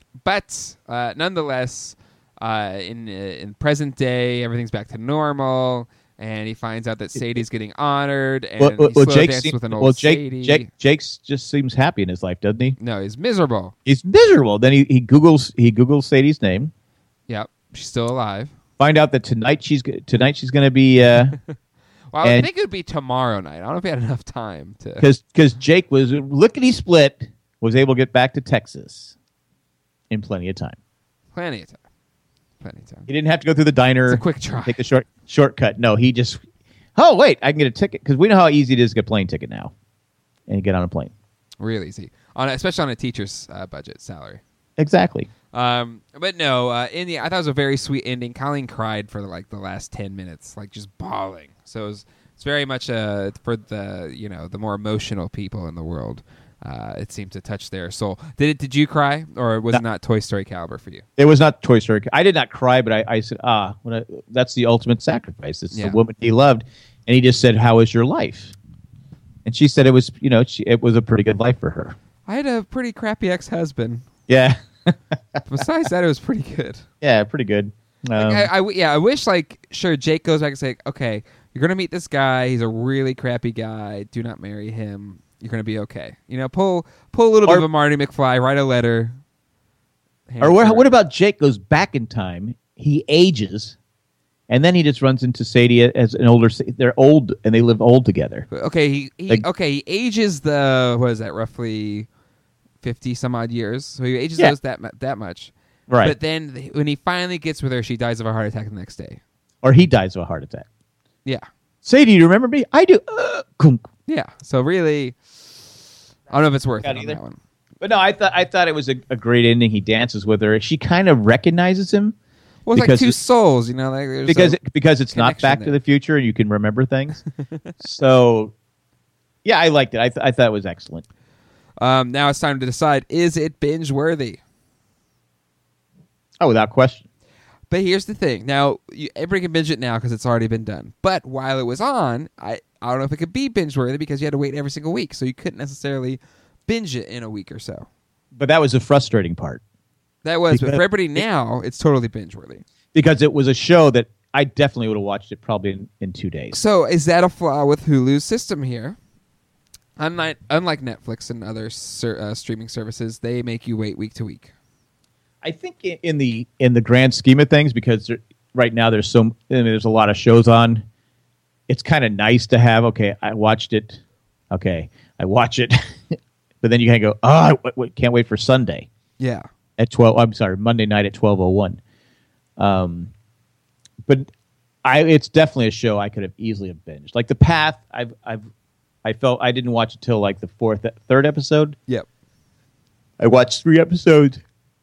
but uh, nonetheless, uh, in uh, in present day, everything's back to normal, and he finds out that Sadie's getting honored, and Well, well, he well, slow Jake dances seem- with an old well, Jake, Sadie. Jake, Jake's just seems happy in his life, doesn't he? No, he's miserable. He's miserable. Then he, he googles he googles Sadie's name. Yep, she's still alive. Find out that tonight she's g- tonight she's going to be uh, Well, I And- think it would be tomorrow night. I don't know if he had enough time to. because because Jake was lickety split was able to get back to Texas in plenty of time. Plenty of time. Plenty of time. He didn't have to go through the diner. It's a quick try. Take the short shortcut. No, he just. Oh wait, I can get a ticket because we know how easy it is to get a plane ticket now, and get on a plane. Real easy, on especially on a teacher's uh, budget salary. Exactly. Um, but no, uh, in the I thought it was a very sweet ending. Colleen cried for like the last ten minutes, like just bawling. So it was, it's very much uh, for the you know the more emotional people in the world. Uh, it seemed to touch their soul. Did it? Did you cry, or was No. it not Toy Story caliber for you? It was not Toy Story. I did not cry, but I, I said, ah, when I, that's the ultimate sacrifice. It's Yeah. the woman he loved, and he just said, "How is your life?" And she said it was, you know, she, it was a pretty good life for her. I had a pretty crappy ex-husband. Yeah, Besides that, it was pretty good. yeah, pretty good. Um, Like, I, I w- yeah, I wish like sure Jake goes back and say, okay, you're gonna meet this guy. He's a really crappy guy. Do not marry him. You're gonna be okay. You know, pull pull a little Or- bit of a Marty McFly. Write a letter. hand or it where, to her. what about Jake goes back in time? He ages, and then he just runs into Sadie as an older. Sa- They're old, and they live old together. Okay, he, he Like- okay he ages the what is that roughly fifty some odd years. So he ages Yeah. those that mu- that much. Right. But then th- when he finally gets with her, she dies of a heart attack the next day. Or he dies of a heart attack. Yeah, Sadie, do you remember me? I do. Uh, gunk. yeah. So really, I don't know if it's worth Got it on either. that one. But no, I thought I thought it was a, a great ending. He dances with her. She kind of recognizes him Well, it's because like two it- souls, you know. Like there's because a it, because it's not connection Back there. to the Future and you can remember things. So, yeah, I liked it. I, th- I thought it was excellent. Um, now it's time to decide: is it binge worthy? Oh, without question. But here's the thing: now you, everybody can binge it now because it's already been done. But while it was on, I I don't know if it could be binge worthy because you had to wait every single week, so you couldn't necessarily binge it in a week or so. But that was the frustrating part That was, but Because- for everybody now, it's totally binge worthy. because it was a show that I definitely would have watched it probably in, in two days. So is that a flaw with Hulu's system here? Unlike, unlike Netflix and other ser- uh, streaming services, they make you wait week to week. I think i- in the in the grand scheme of things, because there, right now there's so I mean, there's a lot of shows on. It's kind of nice to have. Okay, I watched it. Okay, I watch it, but then you kind of go, oh, I w- w- can't wait for Sunday Yeah. at twelve. I'm sorry, Monday night at twelve oh one. Um, but I it's definitely a show I could have easily have binged. Like The Path, I've I've I felt I didn't watch it till like the fourth third episode. Yep. I watched three episodes.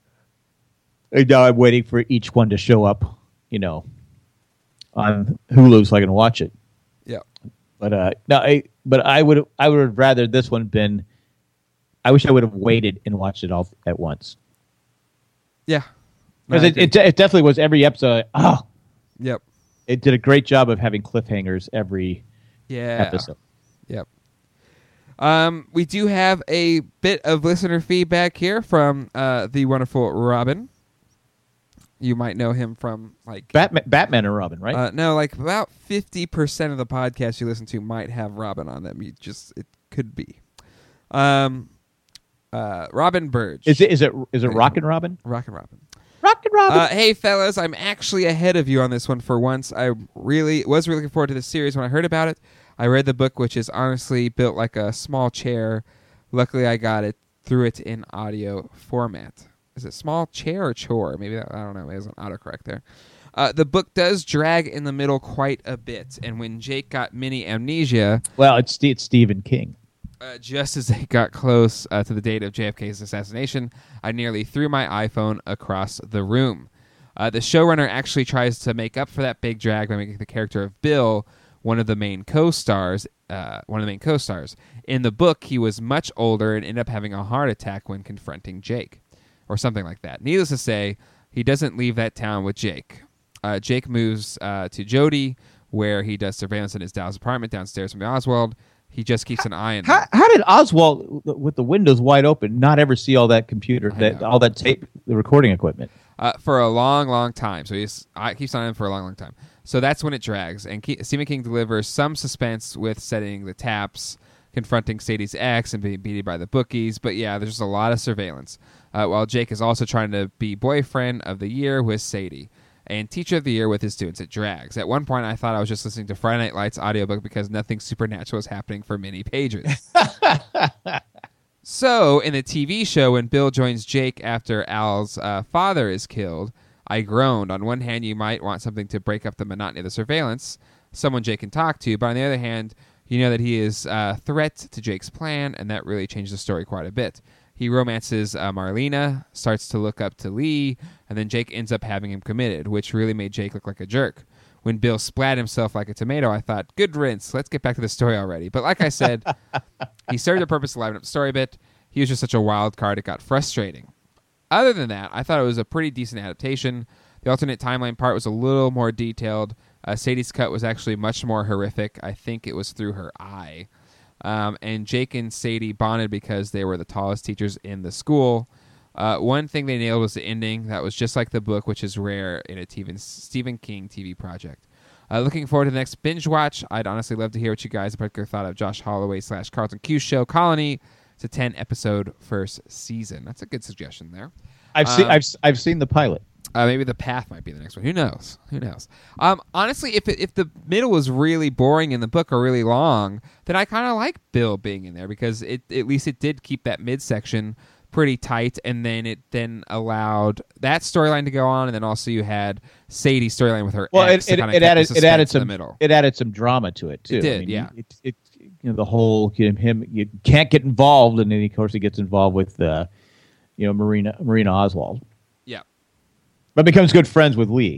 And now I'm waiting for each one to show up, you know, on Hulu so I can watch it. Yep. But uh, no, I but I would I would have rather this one been. I wish I would have waited and watched it all at once Yeah. No, because I it, agree. it it definitely was every episode. Oh, Yep. it did a great job of having cliffhangers every Yeah. episode. Yep. Um, we do have a bit of listener feedback here from uh, the wonderful Robin. You might know him from like Batman, Batman and Robin, right? uh, no, like about fifty percent of the podcasts you listen to might have Robin on them. You just it could be. Um, uh, Robin Burge. is it is it is it Rockin' Robin? Rockin' Robin? Rockin' Robin. Uh, hey fellas, I'm actually ahead of you on this one for once. I really was really looking forward to this series when I heard about it. I read the book, which is honestly built like a small chair. Luckily, I got it through it in audio format. Is it small chair or chore? Maybe that, I don't know. There's an autocorrect there. Uh, the book does drag in the middle quite a bit, and when Jake got mini amnesia, well, it's it's Stephen King. uh, just as they got close uh, to the date of J F K's assassination, I nearly threw my iPhone across the room. Uh, the showrunner actually tries to make up for that big drag by making the character of Bill one of the main co-stars. Uh, one of the main co-stars in the book, he was much older and ended up having a heart attack when confronting Jake, or something like that. Needless to say, he doesn't leave that town with Jake. Uh, Jake moves uh, to Jody, where he does surveillance in his Dallas apartment downstairs from the Oswald. He just keeps an eye on How, them. how did Oswald, with the windows wide open, not ever see all that computer, I that know. all that tape, the recording equipment? Uh, for a long, long time. So he's I keeps on him for a long, long time. So that's when it drags. And Ke- Stephen King delivers some suspense with setting the taps, confronting Sadie's ex, and being beaten by the bookies. But yeah, there's just a lot of surveillance. Uh, while Jake is also trying to be boyfriend of the year with Sadie and teacher of the year with his students. It drags. At one point, I thought I was just listening to Friday Night Lights audiobook because nothing supernatural is happening for many pages. So, in the T V show, when Bill joins Jake after Al's uh, father is killed, I groaned. On one hand, you might want something to break up the monotony of the surveillance, someone Jake can talk to, but on the other hand, you know that he is a threat to Jake's plan, and that really changed the story quite a bit. He romances uh, Marlena, starts to look up to Lee, and then Jake ends up having him committed, which really made Jake look like a jerk. When Bill splat himself like a tomato, I thought, good rinse, let's get back to the story already. But like I said, he served a purpose to liven up the story a bit. He was just such a wild card, it got frustrating. Other than that, I thought it was a pretty decent adaptation. The alternate timeline part was a little more detailed. Uh, Sadie's cut was actually much more horrific. I think it was through her eye. Um, and Jake and Sadie bonded because they were the tallest teachers in the school. Uh, one thing they nailed was the ending. That was just like the book, which is rare in a T V, Stephen King T V project. Uh, looking forward to the next binge watch. I'd honestly love to hear what you guys in particular thought of Josh Holloway slash Carlton Q show Colony. It's a ten episode first season. That's a good suggestion there. I've seen Um, I've I've seen the pilot. Uh, maybe The Path might be the next one. Who knows? Who knows? Um, honestly, if it, if the middle was really boring in the book or really long, then I kind of like Bill being in there because it at least it did keep that midsection pretty tight, and then it then allowed that storyline to go on, and then also you had Sadie's storyline with her Well, ex. it, to it, kinda it keep added the it added suspense in some the middle. it added some drama to it too. It did, I mean, yeah. It, it you know the whole you know, him you can't get involved, and then of course he gets involved with uh, you know Marina Marina Oswald. Yeah. But becomes good friends with Lee.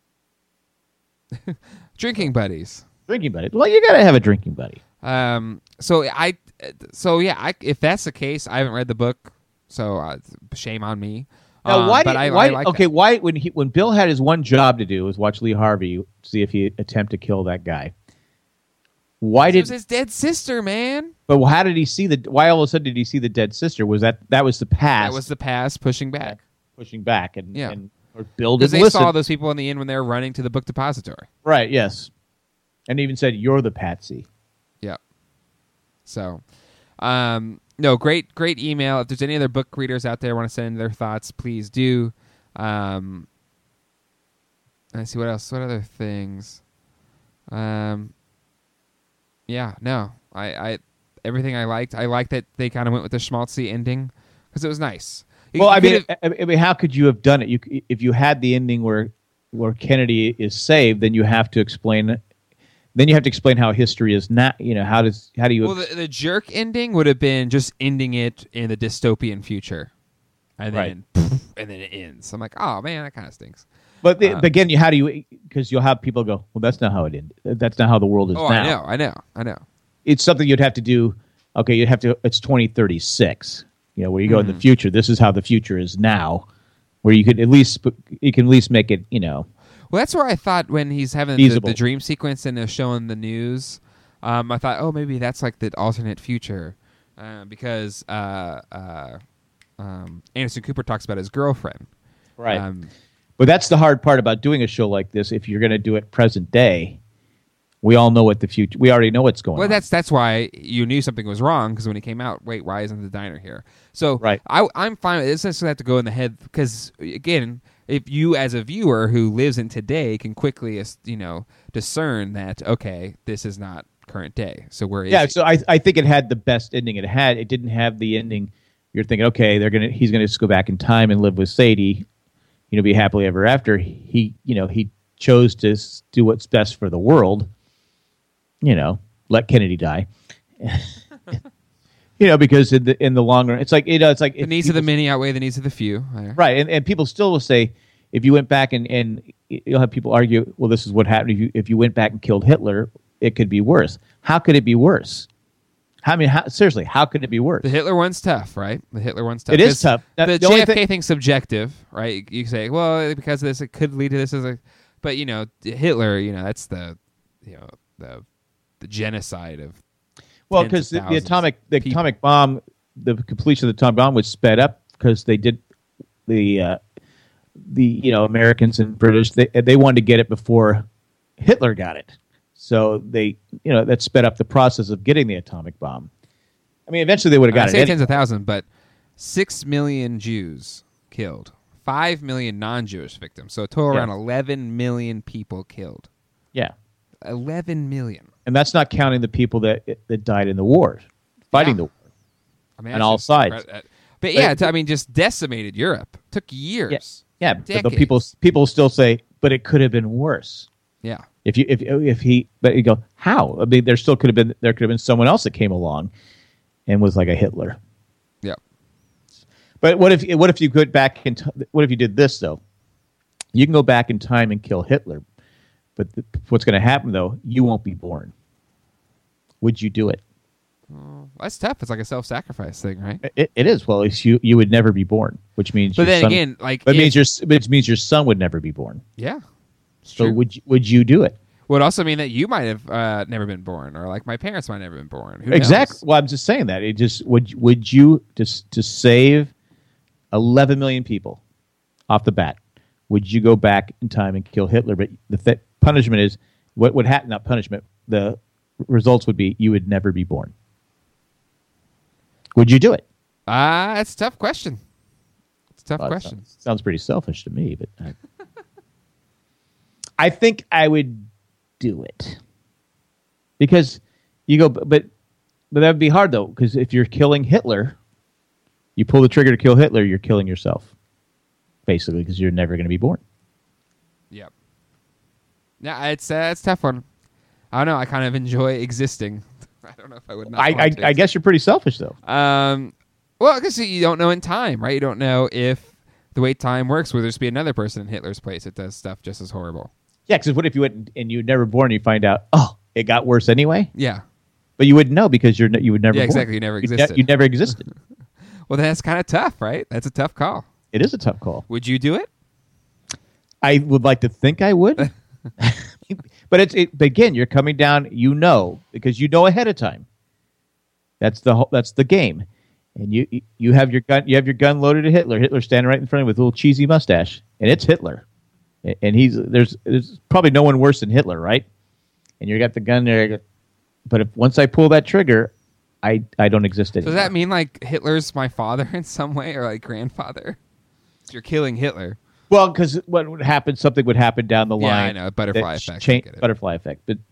Drinking buddies. Drinking buddy. Well, you got to have a drinking buddy. Um. So I. So yeah. I, if that's the case, I haven't read the book, so uh, shame on me. Now, um, why? but Did, I, why I like okay. that. Why when he when Bill had his one job to do was watch Lee Harvey see if he attempt to kill that guy. Why It did? was his dead sister, man. But how did he see the? Why all of a sudden did he see the dead sister? Was that that was the past? That was the past pushing back. pushing back and Yeah. and or Bill Because didn't they listen. saw those people in the inn when they were running to the book depository. Right. Yes. And even said, "You're the patsy." Yeah. So, um, no, great, great email. If there's any other book readers out there want to send their thoughts, please do. Um, let's see what else. What other things? Um, yeah, no, I, I, everything I liked. I liked that they kind of went with the Schmaltzy ending because it was nice. You- Well, you I mean, could've- I I mean, how could you have done it? You, if you had the ending where where Kennedy is saved, then you have to explain. Then you have to explain how history is not. You know, how does how do you? well, the, the jerk ending would have been just ending it in the dystopian future, and then and then it ends. I'm like, oh man, that kind of stinks. but, the, uh, but again, you how do you? Because you'll have people go, well, that's not how it ended. That's not how the world is Oh, now. I know, I know, I know. It's something you'd have to do. Okay, you'd have to. It's twenty thirty-six. You know, where you go in Mm-hmm. the future. This is how the future is now. Where you could at least you can at least make it. You know. Well, that's where I thought when he's having the, Feasible. the dream sequence and they're showing the news, um, I thought, oh, maybe that's like the alternate future, uh, because uh, uh, um, Anderson Cooper talks about his girlfriend. Right. Um, But that's the hard part about doing a show like this. If you're going to do it present day, we all know what the future. We already know what's going well, on. that's that's why you knew something was wrong because when he came out, wait, why isn't the diner here? So Right. I, I'm fine. It doesn't necessarily have to go in the head because again, if you as a viewer who lives in today can quickly, you know, discern that okay, this is not current day. So where is yeah. he? So I I think it had the best ending it had. It didn't have the ending. You're thinking, okay, they're gonna he's gonna just go back in time and live with Sadie, you know, be happily ever after. He you know he chose to s- do what's best for the world. You know, let Kennedy die. You know, because in the in the long run, it's like you know, it's like the if needs of the people- many outweigh the needs of the few. There. right, and, and people still will say if you went back and, and you'll have people argue, well, this is what happened if you if you went back and killed Hitler, it could be worse. How could it be worse? I mean, how, seriously, how could it be worse? The Hitler one's tough, right? The Hitler one's tough. It is 'Cause tough. Now, The, the only J F K thing- thing's subjective, right? You say, well, because of this, it could lead to this as a, but you know, Hitler, you know, that's the, you know, the, the genocide of. Well, tens because of the, the thousands atomic the of people. atomic bomb, the completion of the atomic bomb was sped up because they did the uh, the you know Americans and British they they wanted to get it before Hitler got it, so they you know that sped up the process of getting the atomic bomb. I mean, eventually they would have I got it. say Anyway. tens of thousands, but six million Jews killed, five million non-Jewish victims, so a total Yeah. around eleven million people killed. Yeah, Eleven million. and that's not counting the people that that died in the war, fighting Yeah. the war. I mean, On that's all just sides. incre- But yeah, t- I mean, just decimated Europe. Took years. Yeah, but the Decades. people people still say, but it could have been worse. Yeah. If you if if he but you go how I mean there still could have been there could have been someone else that came along and was like a Hitler. Yeah. But what if what if you go back in t- what if you did this though? You can go back in time and kill Hitler, but th- what's going to happen though? You won't be born. Would you do it? Well, that's tough. It's like a self-sacrifice thing, right? It, it is. Well, it's you you would never be born, which means. But your then son, again, like, but if- means your s- which means your son would never be born. Yeah. It's So true. would you, would you do it? Would also mean that you might have uh, never been born, or like my parents might have never been born. Who Exactly. knows? Well, I'm just saying that it just would would you just to save eleven million people off the bat? Would you go back in time and kill Hitler? But the th- punishment is what would happen. Not punishment. The results would be you would never be born. Would you do it? Ah, that's a tough question. It's a tough Well, that question. Sounds, sounds pretty selfish to me, but I, I think I would do it because you go, but but that would be hard though because if you're killing Hitler, you pull the trigger to kill Hitler, you're killing yourself, basically, because you're never going to be born. Yep. Yeah, it's uh, it's a tough one. I don't know. I kind of enjoy existing. I don't know if I would. Not I, want I, to I guess you're pretty selfish though. Um, well, because you don't know in time, right? You don't know if the way time works, where there's be another person in Hitler's place that does stuff just as horrible. Yeah, because what if you went and you were never born and you find out, oh, it got worse anyway? Yeah. But you wouldn't know because you're ne- you would never Yeah, born. exactly. You never You, ne- existed. you never existed. Well, that's kind of tough, right? That's a tough call. It is a tough call. Would you do it? I would like to think I would. But it's it, but again, you're coming down, you know, because you know ahead of time. That's the whole, that's the game. And you you have your gun you have your gun loaded at Hitler. Hitler's standing right in front of you with a little cheesy mustache. And it's Hitler. And he's there's there's probably no one worse than Hitler, right? And you got the gun there. But if once I pull that trigger, I, I don't exist anymore. Does that mean like Hitler's my father in some way, or like grandfather? You're killing Hitler. Well, because what would happen, something would happen down the line. Yeah, I know, butterfly that effect. cha- I get it. butterfly effect. But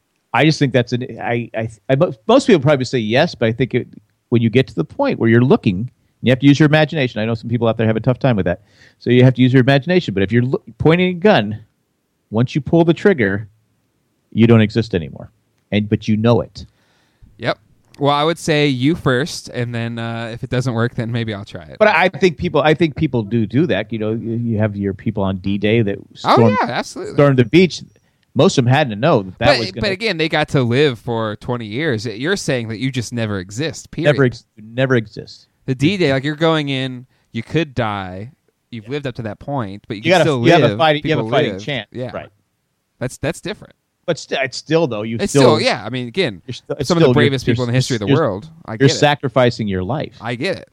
I just think that's an. I, I, I most people probably say yes, but I think it, when you get to the point where you're looking, you have to use your imagination. I know some people out there have a tough time with that, so you have to use your imagination. But if you're lo- pointing a gun, once you pull the trigger, you don't exist anymore, and but you know it. Yep. Well, I would say you first, and then uh, if it doesn't work, then maybe I'll try it. But I think people, I think people do do that. You know, you, you have your people on D-Day that oh stormed, yeah, absolutely. stormed the beach. Most of them had to know that that but, was going but again, they got to live for twenty years. You're saying that you just never exist. Period. never ex- never exist. The D-Day, like you're going in, you could die. You've lived up to that point, but you, You can got still a, you live. have a fighting, you have a People fighting live. chance. Yeah, Right. That's that's different. But st- it's still though you It's still, still, yeah. I mean, again, you're still- it's some of the still- bravest you're- people in the history of the you're- world. I you're get it. sacrificing your life. I get it,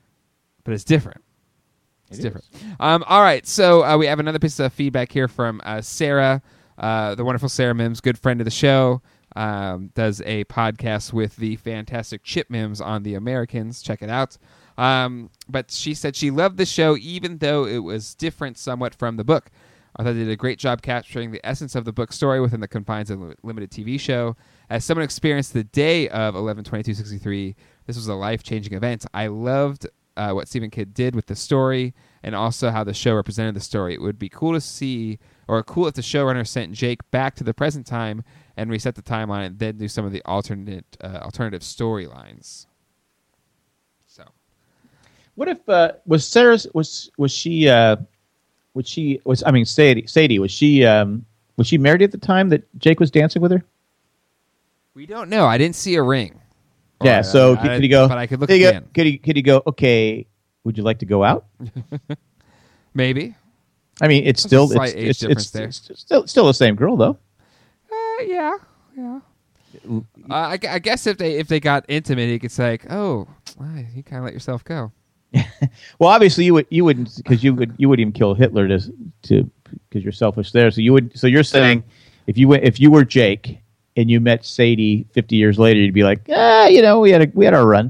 but it's different. It's It different. Um, all right, so uh, we have another piece of feedback here from uh, Sarah, uh, the wonderful Sarah Mims, good friend of the show. Um, does a podcast with the fantastic Chip Mims on The Americans. Check it out. Um, but she said she loved the show even though it was different somewhat from the book. I thought they did a great job capturing the essence of the book story within the confines of a limited T V show. As someone who experienced the day of eleven twenty-two sixty-three, this was a life-changing event. I loved uh, what Stephen Kidd did with the story and also how the show represented the story. It would be cool to see, or cool if the showrunner sent Jake back to the present time and reset the timeline and then do some of the alternate uh, alternative storylines. So, What if uh, was Sarah's was was she uh, was she was I mean Sadie Sadie was she um, was she married at the time that Jake was dancing with her? we don't know. I didn't see a ring. Yeah. Or, So uh, could, I- could he go? But I could look could he go- again. Could he could he go? Okay. Would you like to go out? Maybe. I mean, it's There's still a slight it's, age it's, difference it's, there. it's still still the same girl though. Uh, yeah, yeah. Uh, I, gu- I guess if they if they got intimate, he could say, like, "Oh, ah, you kind of let yourself go." Well, obviously you would you wouldn't because you would you wouldn't even kill Hitler to to because you're selfish there. So you would so you're saying if you went if you were Jake and you met Sadie fifty years later, you'd be like, ah, you know, we had a we had our run.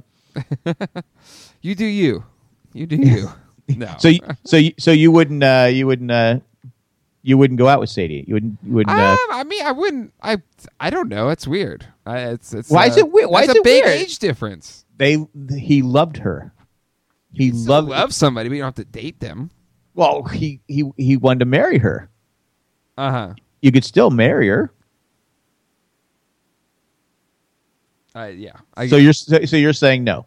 You do you, you do you. No. So you, so you, so you wouldn't uh, you wouldn't uh, you wouldn't go out with Sadie. You wouldn't you wouldn't. Uh, Um, I mean, I wouldn't. I I don't know. It's weird. I, it's it's. Why uh, is it weird? Why there's is a it big weird? age difference. they he loved her. He You loved. love somebody, but you don't have to date them. Well, he he he wanted to marry her. Uh huh. You could still marry her. Uh, yeah. I, So you're so so you're saying no.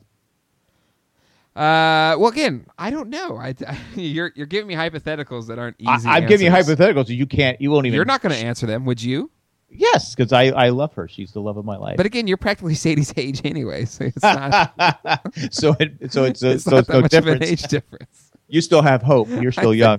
Uh, well, again, I don't know. I, I you're you're giving me hypotheticals that aren't easy. I, I'm giving you answers. hypotheticals. So you can't. You won't even. You're not going to answer them, would you? Yes, because I, I love her. She's the love of my life. But again, you're practically Sadie's age anyway, so it's not. so it, so it's, it's so not it's that no much of an difference. age difference. You still have hope. You're still young.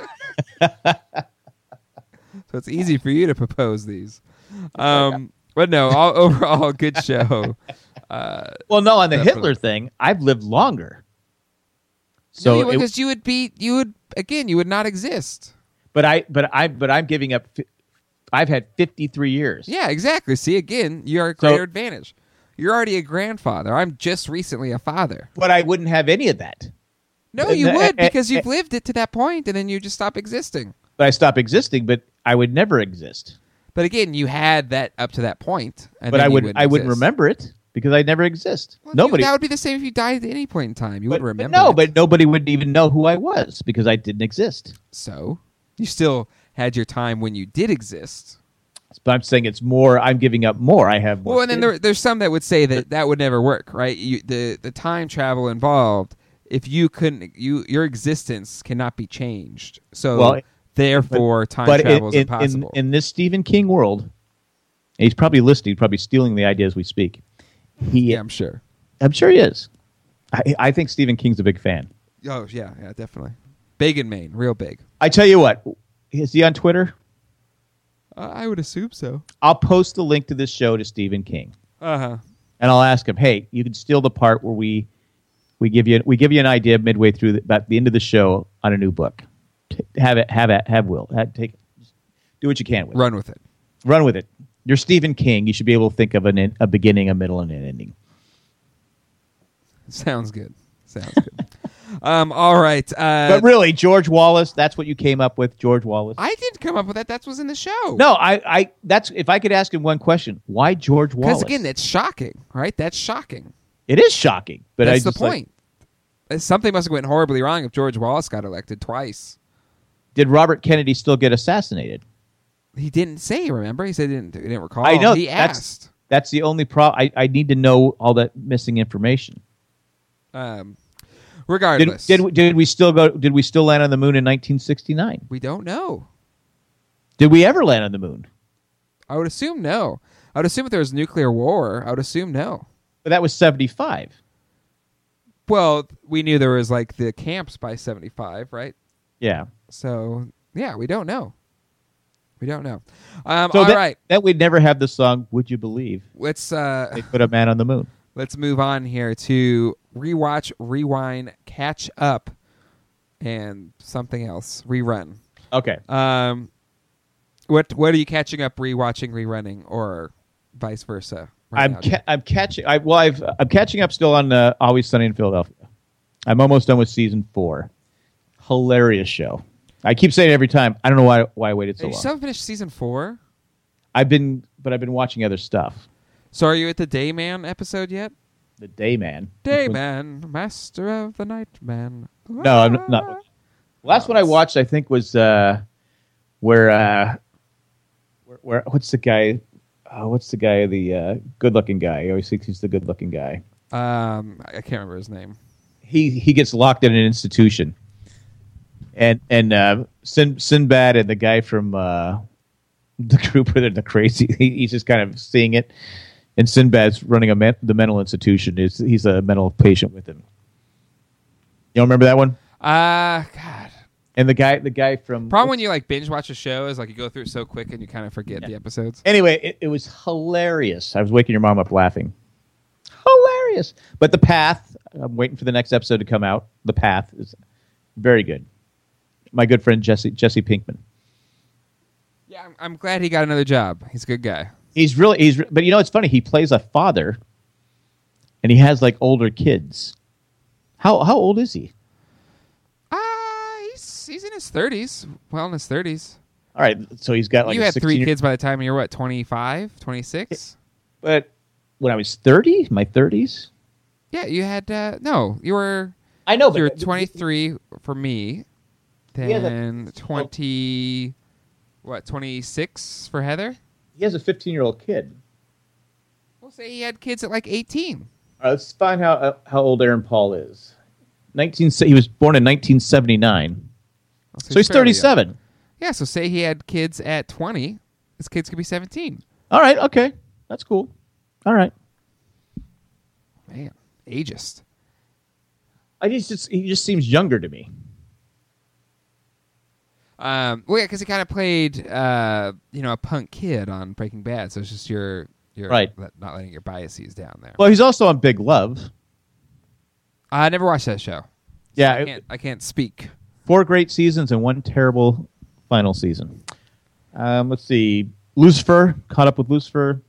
So it's easy for you to propose these. Um, but no, all, overall, good show. Uh, Well, no, on the Definitely. Hitler thing, I've lived longer. so So, it- because you would be, you would again, you would not exist. but I, but I, but I'm giving up. fi- I've had fifty-three years. Yeah, exactly. See, again, you're a So- greater advantage. You're already a grandfather. I'm just recently a father. But I wouldn't have any of that. No, Uh, you uh, would uh, because uh, you've lived it to that point, and then you just stop existing. But I stop existing. But I would never exist. But again, you had that up to that point, and But then I you would. wouldn't I wouldn't exist. remember it because I never exist. Well, Nobody. You, that would be the same if you died at any point in time. You but, wouldn't but remember. no, it. but nobody would even know who I was because I didn't exist. So you still had your time when you did exist. But I'm saying it's more. I'm giving up more. I have more. Well, and then kids. there, there's some that would say that that would never work, right? You, the the time travel involved if you couldn't, you your existence cannot be changed. So Well, therefore, time but travel in, is in, impossible. in, in this Stephen King world, and he's probably listening, probably stealing the idea as we speak. He, yeah, I'm sure. I'm sure he is. I, I think Stephen King's a big fan. Oh yeah, yeah, definitely. Big in Maine, real big. I tell you what, is he on Twitter? Uh, I would assume so. I'll post the link to this show to Stephen King, Uh huh. and I'll ask him, "Hey, you can steal the part where we we give you we give you an idea midway through the, about the end of the show on a new book. T- have it, have it, have Will have, take just do what you can with it. Run with it. Run with it. You're Stephen King. You should be able to think of an in, a beginning, a middle, and an ending." Sounds good. Sounds good. um. All right. Uh, But really, George Wallace, that's what you came up with, George Wallace? I didn't come up with that. That was in the show. No, I, I that's if I could ask him one question, why George Wallace? Because again, that's shocking, right? That's shocking. It is shocking. But That's I the just, like, point. Uh, Something must have went horribly wrong if George Wallace got elected twice. did Robert Kennedy still get assassinated? He didn't say. Remember, he said he didn't. He didn't recall. I know He that's, asked. That's the only problem. I, I need to know all that missing information. Um. Did, Regardless, did did we still go? Did we still land on the moon in nineteen sixty-nine? we don't know. Did we ever land on the moon? I would assume no. I would assume if there was nuclear war, I would assume no. But that was seventy-five. Well, we knew there was like the camps by seventy-five, right? Yeah. So yeah, we don't know. We don't know. Um, So all that, right, that we'd never have the song "Would You Believe?" let's uh, They put a man on the moon. let's move on here to rewatch, rewind, catch up, and something else. Rerun. Okay. Um, what what are you catching up, rewatching, rerunning, or vice versa? right I'm now? ca- I'm catching. I well, I've I'm catching up still on uh, Always Sunny in Philadelphia. I'm almost done with season four. Hilarious show. I keep saying it every time. I don't know why why I waited so you long. still haven't finished season four. I've been, but I've been watching other stuff. So are you at the Dayman episode yet? The Dayman. Dayman, master of the night man. No, I'm not. Last one I watched, I think, was uh, where, uh, where, where, what's the guy? Uh, what's the guy? The uh, good-looking guy. He always thinks he's the good-looking guy. Um, I can't remember his name. He he gets locked in an institution, and and uh, Sin, Sinbad and the guy from uh, the group where they're the crazy. He, he's just kind of seeing it, and Sinbad's running a men, the mental institution. Is he's a mental patient with him. You don't remember that one? Uh God. And the guy, the guy from Problem when you like binge watch a show is like you go through it so quick and you kind of forget the episodes. Anyway, it, it was hilarious. I was waking your mom up laughing. Hilarious. But The Path, I'm waiting for the next episode to come out. The Path is very good. My good friend Jesse Jesse Pinkman. Yeah, I'm, I'm glad he got another job. He's a good guy. He's really he's but you know it's funny, he plays a father and he has like older kids. How how old is he? Uh he's he's in his thirties. Well, in his thirties. All right, so he's got like you a had three sixteen kids by the time you were what, twenty-five, twenty-six? But when I was thirty, my thirties? Yeah, you had uh no, you were I know, you were but twenty-three for me. Yeah, that- Then twenty what, twenty-six for Heather? he has a fifteen-year-old kid. We'll say he had kids at like eighteen. All right, let's find how uh, how old Aaron Paul is. nineteen He was born in nineteen seventy-nine. Oh, So he's fairly young. thirty-seven. Yeah, so say he had kids at twenty. His kids could be seventeen. All right, okay. That's cool. All right. Man, ageist. I just, just he just seems younger to me. Um, well, yeah, because he kind of played, uh, you know, a punk kid on Breaking Bad. So it's just your, your Right. let- not letting your biases down there. Well, he's also on Big Love. I never watched that show. Yeah, I it- can't. I can't speak. four great seasons and one terrible final season. Um, let's see. Lucifer, caught up with Lucifer.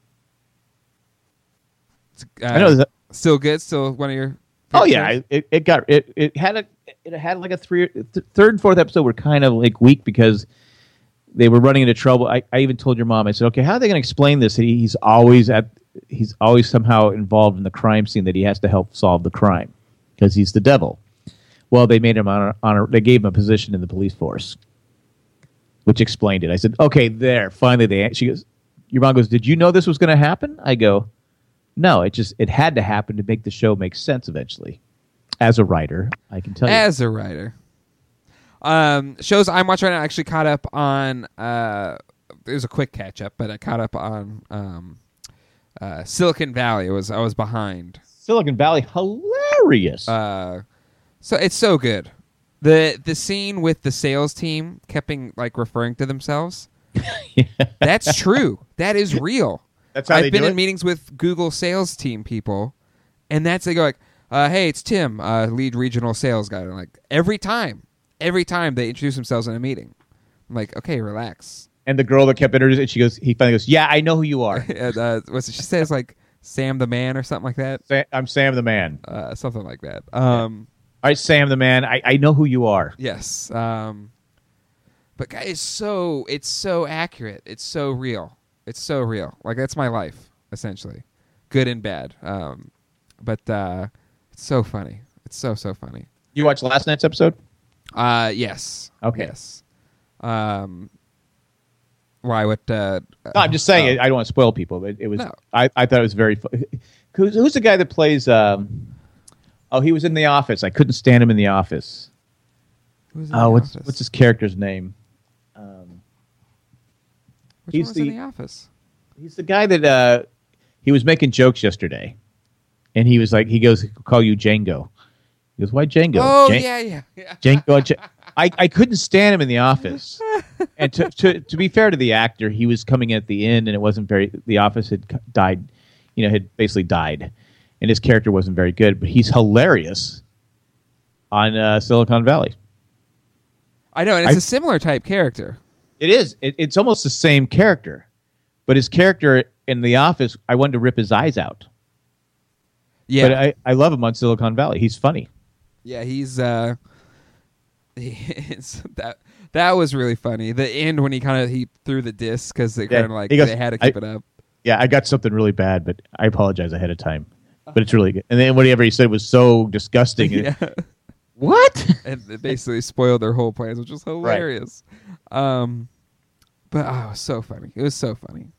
It's, uh, I know. That, Still good. Still one of your. oh favorite yeah, shows? it, it got it. It had a it had like a three th- third and fourth episode were kind of like weak because they were running into trouble. I, I even told your mom. I said, okay, how are they going to explain this? He, he's always at he's always somehow involved in the crime scene that he has to help solve the crime because he's the devil. Well, they made him on a, on a, they gave him a position in the police force, which explained it. I said, okay, there. Finally, they. She goes, your mom goes, did you know this was going to happen? I go, no. It just it had to happen to make the show make sense eventually. as a writer, I can tell you. As a writer. Um, shows I'm watching right now, I actually caught up on, uh, it was a quick catch up, but I caught up on um, uh, Silicon Valley. It was I was behind. Silicon Valley, hilarious. Uh, so it's so good. The the scene with the sales team kept like referring to themselves. Yeah. That's true. That is real. That's how I've they been do in it? meetings with Google sales team people, and that's they go like, uh, "Hey, it's Tim, uh, lead regional sales guy." And like every time, every time they introduce themselves in a meeting, I'm like, "Okay, relax." And the girl that kept introducing, she goes, he finally goes, "Yeah, I know who you are. and, uh, what's it, she says like Sam the Man or something like that. Sa- I'm Sam the Man. Uh, something like that. Um, All right, Sam the Man, I, I know who you are." Yes. Um, but guys, it's so it's so accurate. It's so real. It's so real. Like that's my life essentially, good and bad. Um, but uh, it's so funny. It's so so funny. You watched last night's episode? Uh, yes. Okay. Yes. Um, why? What? Uh, No, I'm just saying. oh. I don't want to spoil people, but it was. No. I, I thought it was very. Fu- who's, who's the guy that plays? Um, oh, he was in The Office. I couldn't stand him in The Office. Who's in Oh, The what's Office? what's his character's name? Um, Which he's one was the- in The Office? he's the guy that uh, he was making jokes yesterday, and he was like, he goes, "Call you Django." He goes, "Why Django?" Oh Jan- yeah, yeah, yeah. Django. J- I, I couldn't stand him in The Office. And to, to to be fair to the actor, he was coming in at the end, and it wasn't very. The Office had c- died, you know, had basically died, and his character wasn't very good. But he's hilarious on uh, Silicon Valley. I know, and it's I- a similar type character. It is. It, it's almost the same character, but his character in The Office, I wanted to rip his eyes out. Yeah, But I, I love him on Silicon Valley. He's funny. yeah, he's uh, it's, that that was really funny. The end when he kind of he threw the disc because they Yeah, kind of like he goes, they had to keep I- it up. Yeah, I got something really bad, but I apologize ahead of time. But it's really good. And then whatever he said was so disgusting. Yeah, What? and it basically spoiled their whole plans, which was hilarious. Um, but oh, it was so funny. It was so funny.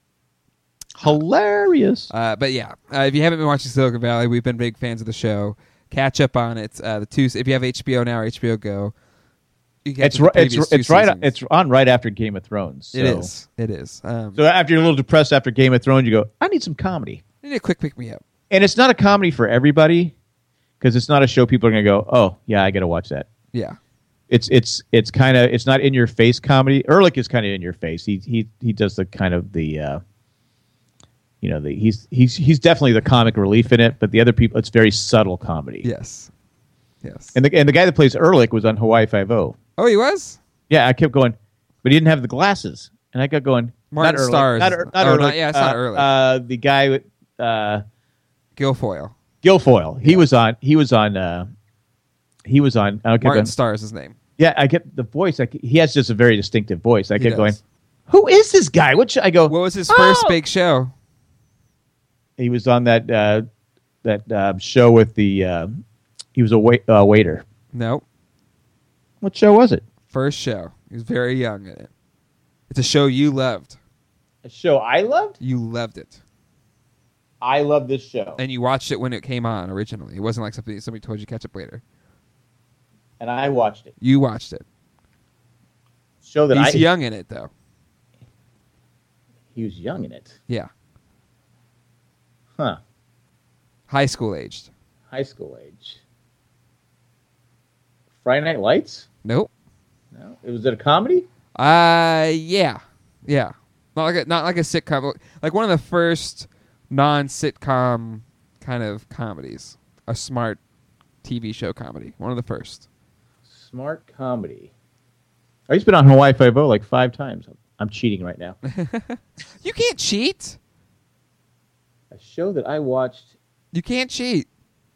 Hilarious. Uh, but yeah, uh, if you haven't been watching Silicon Valley, we've been big fans of the show. Catch up on it. Uh, the two, if you have H B O now or H B O Go, you can catch It's up the ri- it's previous two it's right. seasons. It's on right after Game of Thrones. So. It is. It is. Um, So after you're a little depressed after Game of Thrones, you go, I need some comedy, you need a quick pick me up. and it's not a comedy for everybody because it's not a show people are gonna go, oh yeah, I gotta watch that. Yeah. It's it's it's kind of it's not in your face comedy. Ehrlich is kind of in your face. He he he does the kind of the. Uh, You know, the, he's he's he's definitely the comic relief in it, but the other people, it's very subtle comedy. Yes. Yes. And the and the guy that plays Ehrlich was on Hawaii Five-O. Oh, he was? Yeah, I kept going, but he didn't have the glasses, and I kept going. Martin not Ehrlich, Starr is- not, Er- not oh, Ehrlich. not- yeah, it's uh, not Ehrlich. Uh, the guy with uh, Guilfoyle. Guilfoyle. He was on. He was on. Uh, he was on. I kept Martin going, Starr is his name. yeah, I kept the voice. I, he has just a very distinctive voice. I He kept does. going. Who is this guy? What should I go? What was his first "Oh!" big show? He was on that uh, that uh, show with the. Uh, he was a wait, uh, waiter. No. What show was it? First show. He was very young in it. It's a show you loved. A show I loved. You loved it. I love this show, And you watched it when it came on originally. It wasn't like something somebody told you to catch up later. and I watched it. You watched it. Show that He's I. young in it, though. He was young in it. Yeah. Huh. High school aged. High school age. Friday Night Lights? Nope. No. It was it a comedy? Uh, yeah. Yeah. Not like a, not like a sitcom. Like one of the first non-sitcom kind of comedies. A smart T V show comedy. One of the first. Smart comedy. Oh, he's been on Hawaii Five-O like five times. I'm cheating right now. You can't cheat. A show that I watched. You can't cheat.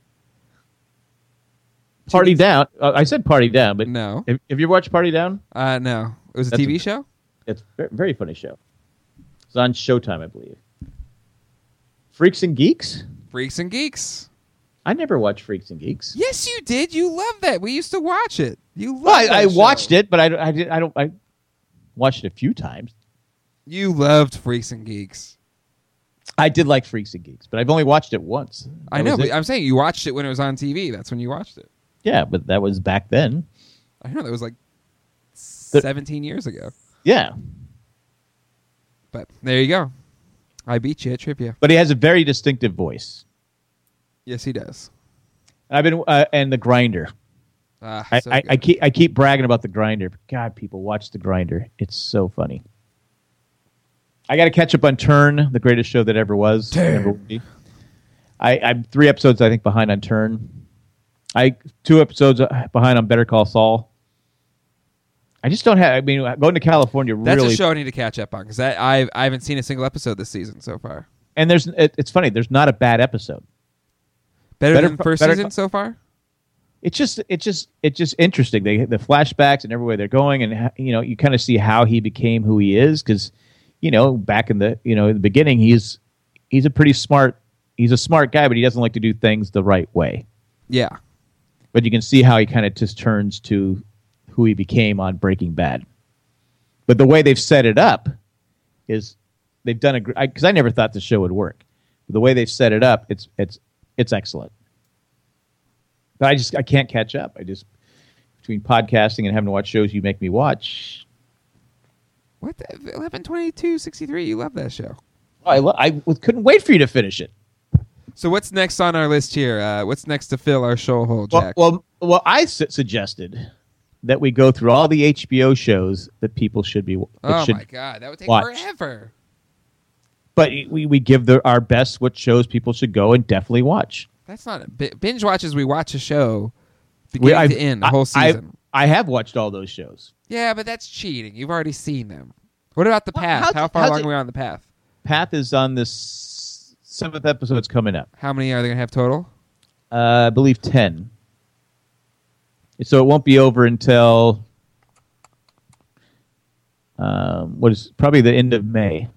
Party Down. Uh, I said Party Down, but No. have, have you ever watched Party Down? Uh, no. It was a That's T V a- show? It's a very, very funny show. It's on Showtime, I believe. Freaks and Geeks? Freaks and Geeks. I never watched Freaks and Geeks. Yes, you did. You loved that. We used to watch it. You loved Well, I, that I show. watched it, but I, don't- I, did, I don't. I watched it a few times. You loved Freaks and Geeks. I did like Freaks and Geeks, but I've only watched it once. That I know, was but it. I'm saying you watched it when it was on T V. That's when you watched it. Yeah, but that was back then. I know that was like The- seventeen years ago. Yeah. But there you go. I beat you at trivia. But he has a very distinctive voice. Yes, he does. I've been uh, and the Grinder. Ah, I, so I, I good. keep I keep bragging about the Grinder. God, people watch the Grinder. It's so funny. I got to catch up on Turn, the greatest show that ever was. Turn. Ever will be. I, I'm three episodes, I think, behind on Turn. I two episodes behind on Better Call Saul. I just don't have. I mean, going to California That's really. a show I need to catch up on because I I haven't seen a single episode this season so far. And there's it, it's funny. There's not a bad episode. Better, Better- than first better- season so far. It's just it's just it's just interesting. They the flashbacks and everywhere they're going, and ha- you know you kind of see how he became who he is because you know back in the you know in the beginning he's he's a pretty smart he's a smart guy, but he doesn't like to do things the right way. Yeah. But you can see how he kind of just turns to who he became on Breaking Bad. But the way they've set it up is they've done a because I, I never thought the show would work. But the way they've set it up, it's it's it's excellent. But I just I can't catch up. I just between podcasting and having to watch shows you make me watch. What the, eleven twenty-two sixty-three? You love that show. Oh, I lo- I w- couldn't wait for you to finish it. So what's next on our list here? Uh, what's next to fill our show hole, Well, Jack? well, well I su- suggested that we go through all the H B O shows that people should be. That oh should, my god, that would take watch. forever. But we, we give the, our best what shows people should go and definitely watch. That's not a bi- binge watches. We watch a show We- beginning I've- to end, the I- whole I- season. I have watched all those shows. Yeah, but that's cheating. You've already seen them. What about the Well, path? how's How it- far how's along it- are we on the path? Path is on this seventh episode's coming up. How many are they going to have total? Uh, I believe ten. So it won't be over until um, what is probably the end of May.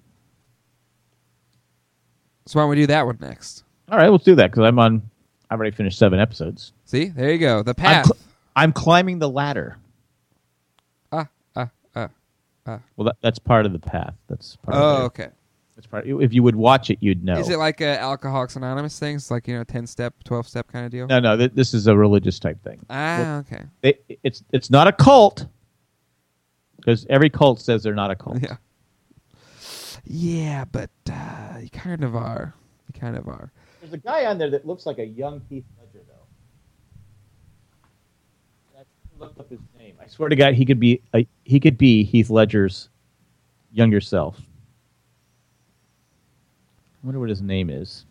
So why don't we do that one next? All right, let's do that because I'm on. I've already finished seven episodes. See, there you go. The I'm, path. cl- I'm climbing the ladder. ah, ah, ah. Well, that, that's part of the path. That's part. Oh, of it. okay. That's part. If you would watch it, you'd know. Is it like a Alcoholics Anonymous thing? It's like, you know, ten step, twelve step kind of deal? No, no. Th- this is a religious type thing. Ah, okay. It, it's it's not a cult because every cult says they're not a cult. Yeah. Yeah, but uh, you kind of are. You kind of are. There's a guy on there that looks like a young Heath Ledger, though. I looked up his name. I swear to God, he could be a, he could be Heath Ledger's younger self. I wonder what his name is.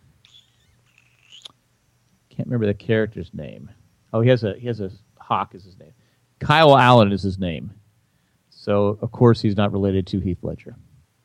Can't remember the character's name. Oh, he has a he has a Hawk is his name. Kyle Allen is his name. So of course he's not related to Heath Ledger.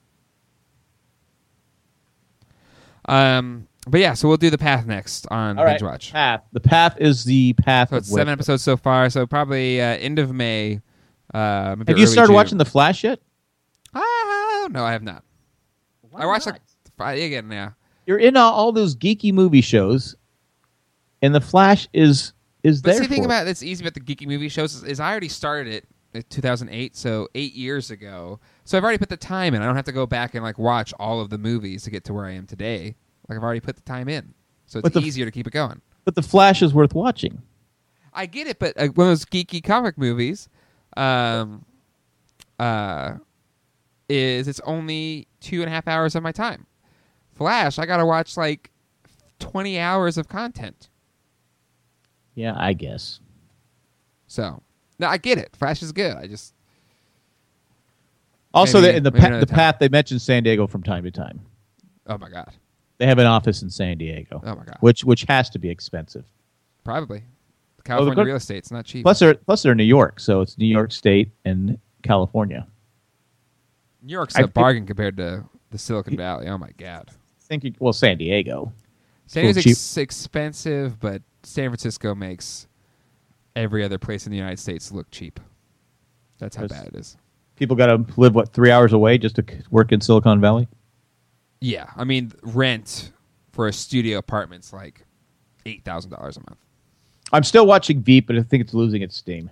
Um, but yeah, so we'll do the path next on All right, Binge Watch. Path. The path is the path So of it's seven wisdom. episodes so far. So probably uh, end of May. Uh, maybe Have you early started June. watching The Flash yet? Ah, no, I have not. Why I watched not? like Friday again. Yeah. You're in all, all those geeky movie shows, and The Flash is is But there see, the thing for it. about that's easy about the geeky movie shows is, is I already started it in two thousand eight, so eight years ago. So I've already put the time in. I don't have to go back and like watch all of the movies to get to where I am today. Like I've already put the time in, so it's But the- easier to keep it going. But The Flash is worth watching. I get it, but uh, one of those geeky comic movies, um, uh, is it's only two and a half hours of my time. Flash, I gotta watch like twenty hours of content. Yeah, I guess. So, no, I get it. Flash is good. I just Also, Maybe- the, in the maybe pa- another the time. path they mentioned San Diego from time to time. oh my god, They have an office in San Diego, oh my god, which which has to be expensive. probably California good- real estate's not cheap. Plus, they're plus they're in New York, so it's New York State and California. New York's I a think- bargain compared to the Silicon Valley. Oh my god, I think you, well, San Diego. San Diego's cheap. ex- expensive, but San Francisco makes every other place in the United States look cheap. That's how There's- bad it is. People got to live what three hours away just to c- work in Silicon Valley. Yeah, I mean, rent for a studio apartment's like eight thousand dollars a month. I'm still watching Veep, but I think it's losing its steam.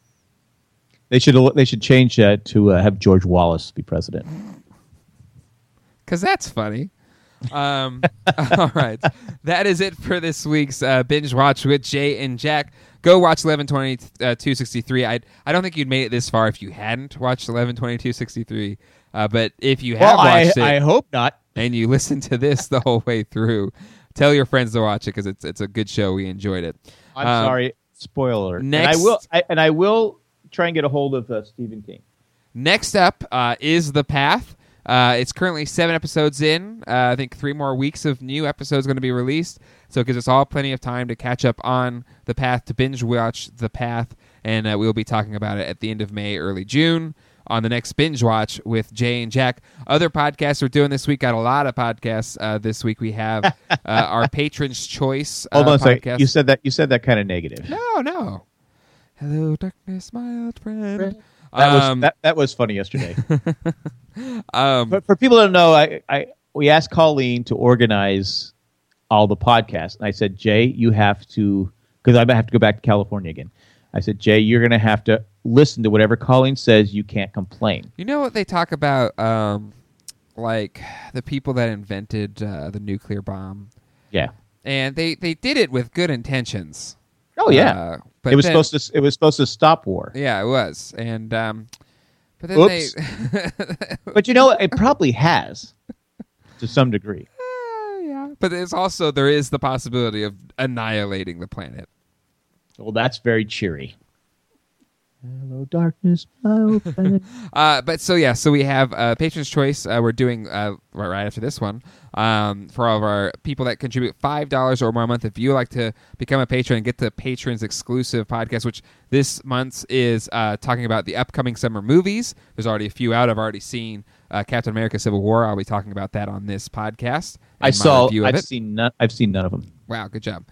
They should they should change that to uh, have George Wallace be president. because that's funny. Um, all right. That is it for this week's uh, Binge Watch with Jay and Jack. Go watch eleven twenty-two sixty-three. I I don't think you'd made it this far if you hadn't watched eleven twenty-two sixty-three. Uh, but if you have well, watched I, it, I hope not. And you listen to this the whole way through, tell your friends to watch it because it's it's a good show. We enjoyed it. I'm um, sorry, spoiler. Next, and I will I, and I will try and get a hold of uh, Stephen King. Next up uh, is The Path. Uh, it's currently seven episodes in. Uh, I think three more weeks of new episodes going to be released. So it gives us all plenty of time to catch up on The Path, to binge watch The Path, and uh, we'll be talking about it at the end of May, early June on the next Binge Watch with Jay and Jack. Other podcasts we're doing this week, got a lot of podcasts uh, this week. We have uh, our Patron's Choice uh, Hold on a podcast. second. You said that, you said that kind of negative. No, no. Hello, darkness, my old friend. That was Um, that, that was funny yesterday. um, But for people that don't know, I, I we asked Colleen to organize all the podcasts, and I said, Jay, you have to, because I have to go back to California again. I said, Jay, you're going to have to listen to whatever Colleen says. You can't complain. You know what they talk about, um, like the people that invented uh, the nuclear bomb, Yeah. and they, they did it with good intentions. Oh yeah. Uh, but it was then- supposed to. It was supposed to stop war. Yeah, it was, and um, but then Oops. they. But you know, it probably has, to some degree. Uh, yeah, but there's also there is the possibility of annihilating the planet. Well, that's very cheery. Hello, darkness, my old friend. Uh, but so yeah, so we have uh, Patron's Choice. Uh, we're doing uh, right, right after this one um, for all of our people that contribute five dollars or more a month. If you would like to become a patron and get the patrons exclusive podcast, which this month is uh, talking about the upcoming summer movies. There's already a few out. I've already seen uh, Captain America: Civil War. I'll be talking about that on this podcast. I and my saw. review of I've it. seen none. I've seen none of them. Wow, good job.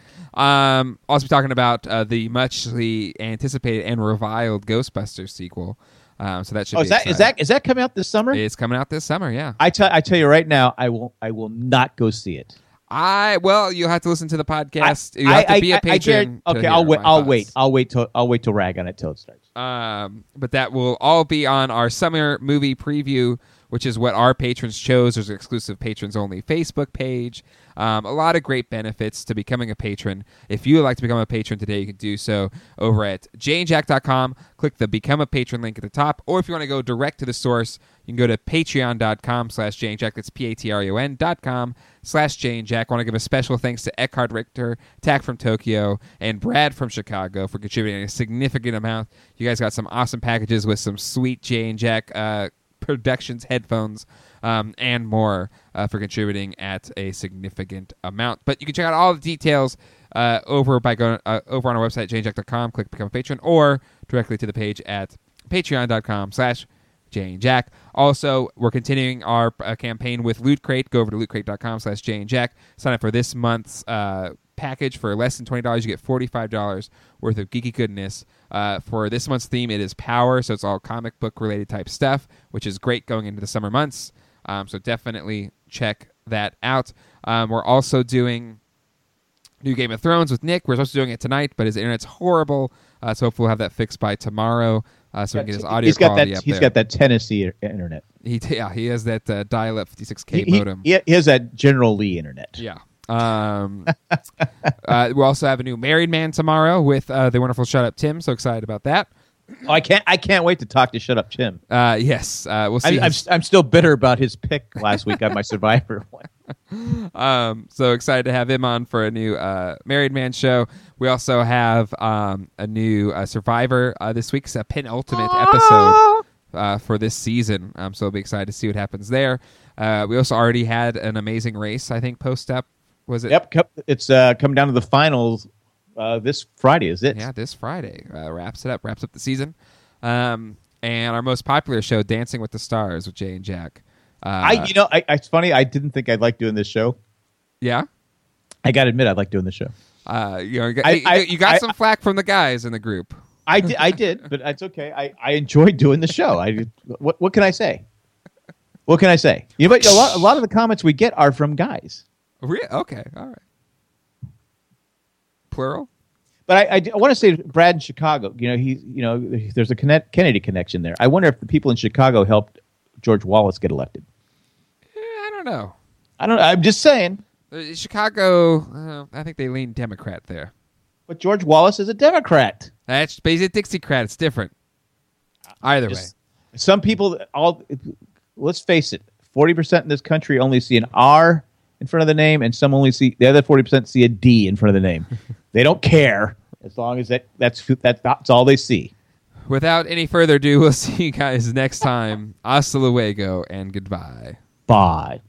Um, also be talking about uh, the muchly anticipated and reviled Ghostbusters sequel. Um, so that should Oh, be is that is exciting. that is that coming out this summer? It's coming out this summer, yeah. I tell I tell you right now, I will I will not go see it. I well, you'll have to listen to the podcast. you I, have to be I, a I patron. guarantee- to okay, hear I'll wait. my I'll thoughts. wait. I'll wait till I'll wait till rag on it till it starts. Um, but that will all be on our summer movie preview, which is what our patrons chose. There's an exclusive patrons only Facebook page. Um, a lot of great benefits to becoming a patron. If you would like to become a patron today, you can do so over at jay and jack dot com. Click the Become a Patron link at the top. Or if you want to go direct to the source, you can go to patreon dot com slash Jay and Jack. That's P A T R E O N dot com slash Jay and Jack. I want to give a special thanks to Eckhard Richter, Tack from Tokyo, and Brad from Chicago for contributing a significant amount. You guys got some awesome packages with some sweet Jay and Jack uh, Productions headphones um, and more uh, for contributing at a significant amount. But you can check out all the details uh, over by going uh, over on our website, jay and jack dot com. Click Become a Patron, or directly to the page at patreon dot com slash Jay and Jack. Also, we're continuing our uh, campaign with Loot Crate. Go over to loot crate dot com slash Jay and Jack. Sign up for this month's uh, package for less than twenty dollars. You get forty-five dollars worth of geeky goodness. Uh, for this month's theme, it is Power, so it's all comic book related type stuff, which is great going into the summer months. Um, so definitely check that out. Um, we're also doing new Game of Thrones with Nick. We're supposed to be doing it tonight, but his internet's horrible, uh, so hopefully we'll have that fixed by tomorrow, uh, so we can get his audio he's got quality that. up He's there. got that Tennessee internet. He yeah, he has that uh, dial-up fifty-six K He, he, modem. he has that General Lee internet. Yeah. Um, uh, we also have a new Married Man tomorrow with uh, the wonderful Shut Up Tim. So excited about that. Oh, I can't. I can't wait to talk to Shut Up Tim. Uh, yes, uh, we'll see. I, I'm his- I'm still bitter about his pick last week on my Survivor one. um, so excited to have him on for a new uh, Married Man show. We also have um, a new uh, Survivor uh, this week's a penultimate episode uh, for this season. Um, so I'll be excited to see what happens there. Uh, we also already had an amazing race, I think, post up. Was it? Yep, co- it's uh, come down to the finals uh, this Friday. Is it? Yeah, this Friday uh, wraps it up, wraps up the season. Um, and our most popular show, Dancing with the Stars, with Jay and Jack. Uh, I, you know, I, it's funny. I didn't think I'd like doing this show. yeah. I got to admit, I like doing the show. Uh, you know, you got, I- you- I- you got I- some flack from the guys in the group. I did, I did, but it's okay. I, I enjoyed doing the show. I what what can I say? What can I say? You know, but a lot a lot of the comments we get are from guys. Re- okay, all right. Plural. But I, I, I want to say Brad in Chicago. You know, he you know there's a connect, Kennedy connection there. I wonder if the people in Chicago helped George Wallace get elected. Eh, I don't know. I don't. I'm just saying. Uh, Chicago, uh, I think they lean Democrat there. But George Wallace is a Democrat. That's but he's a Dixiecrat. It's different. Either Just, way. Some people, all let's face it, forty percent in this country only see an R in front of the name, and some only see the other forty percent see a D in front of the name. They don't care as long as that that's that, that's all they see. Without any further ado, we'll see you guys next time. Hasta luego and goodbye. Bye.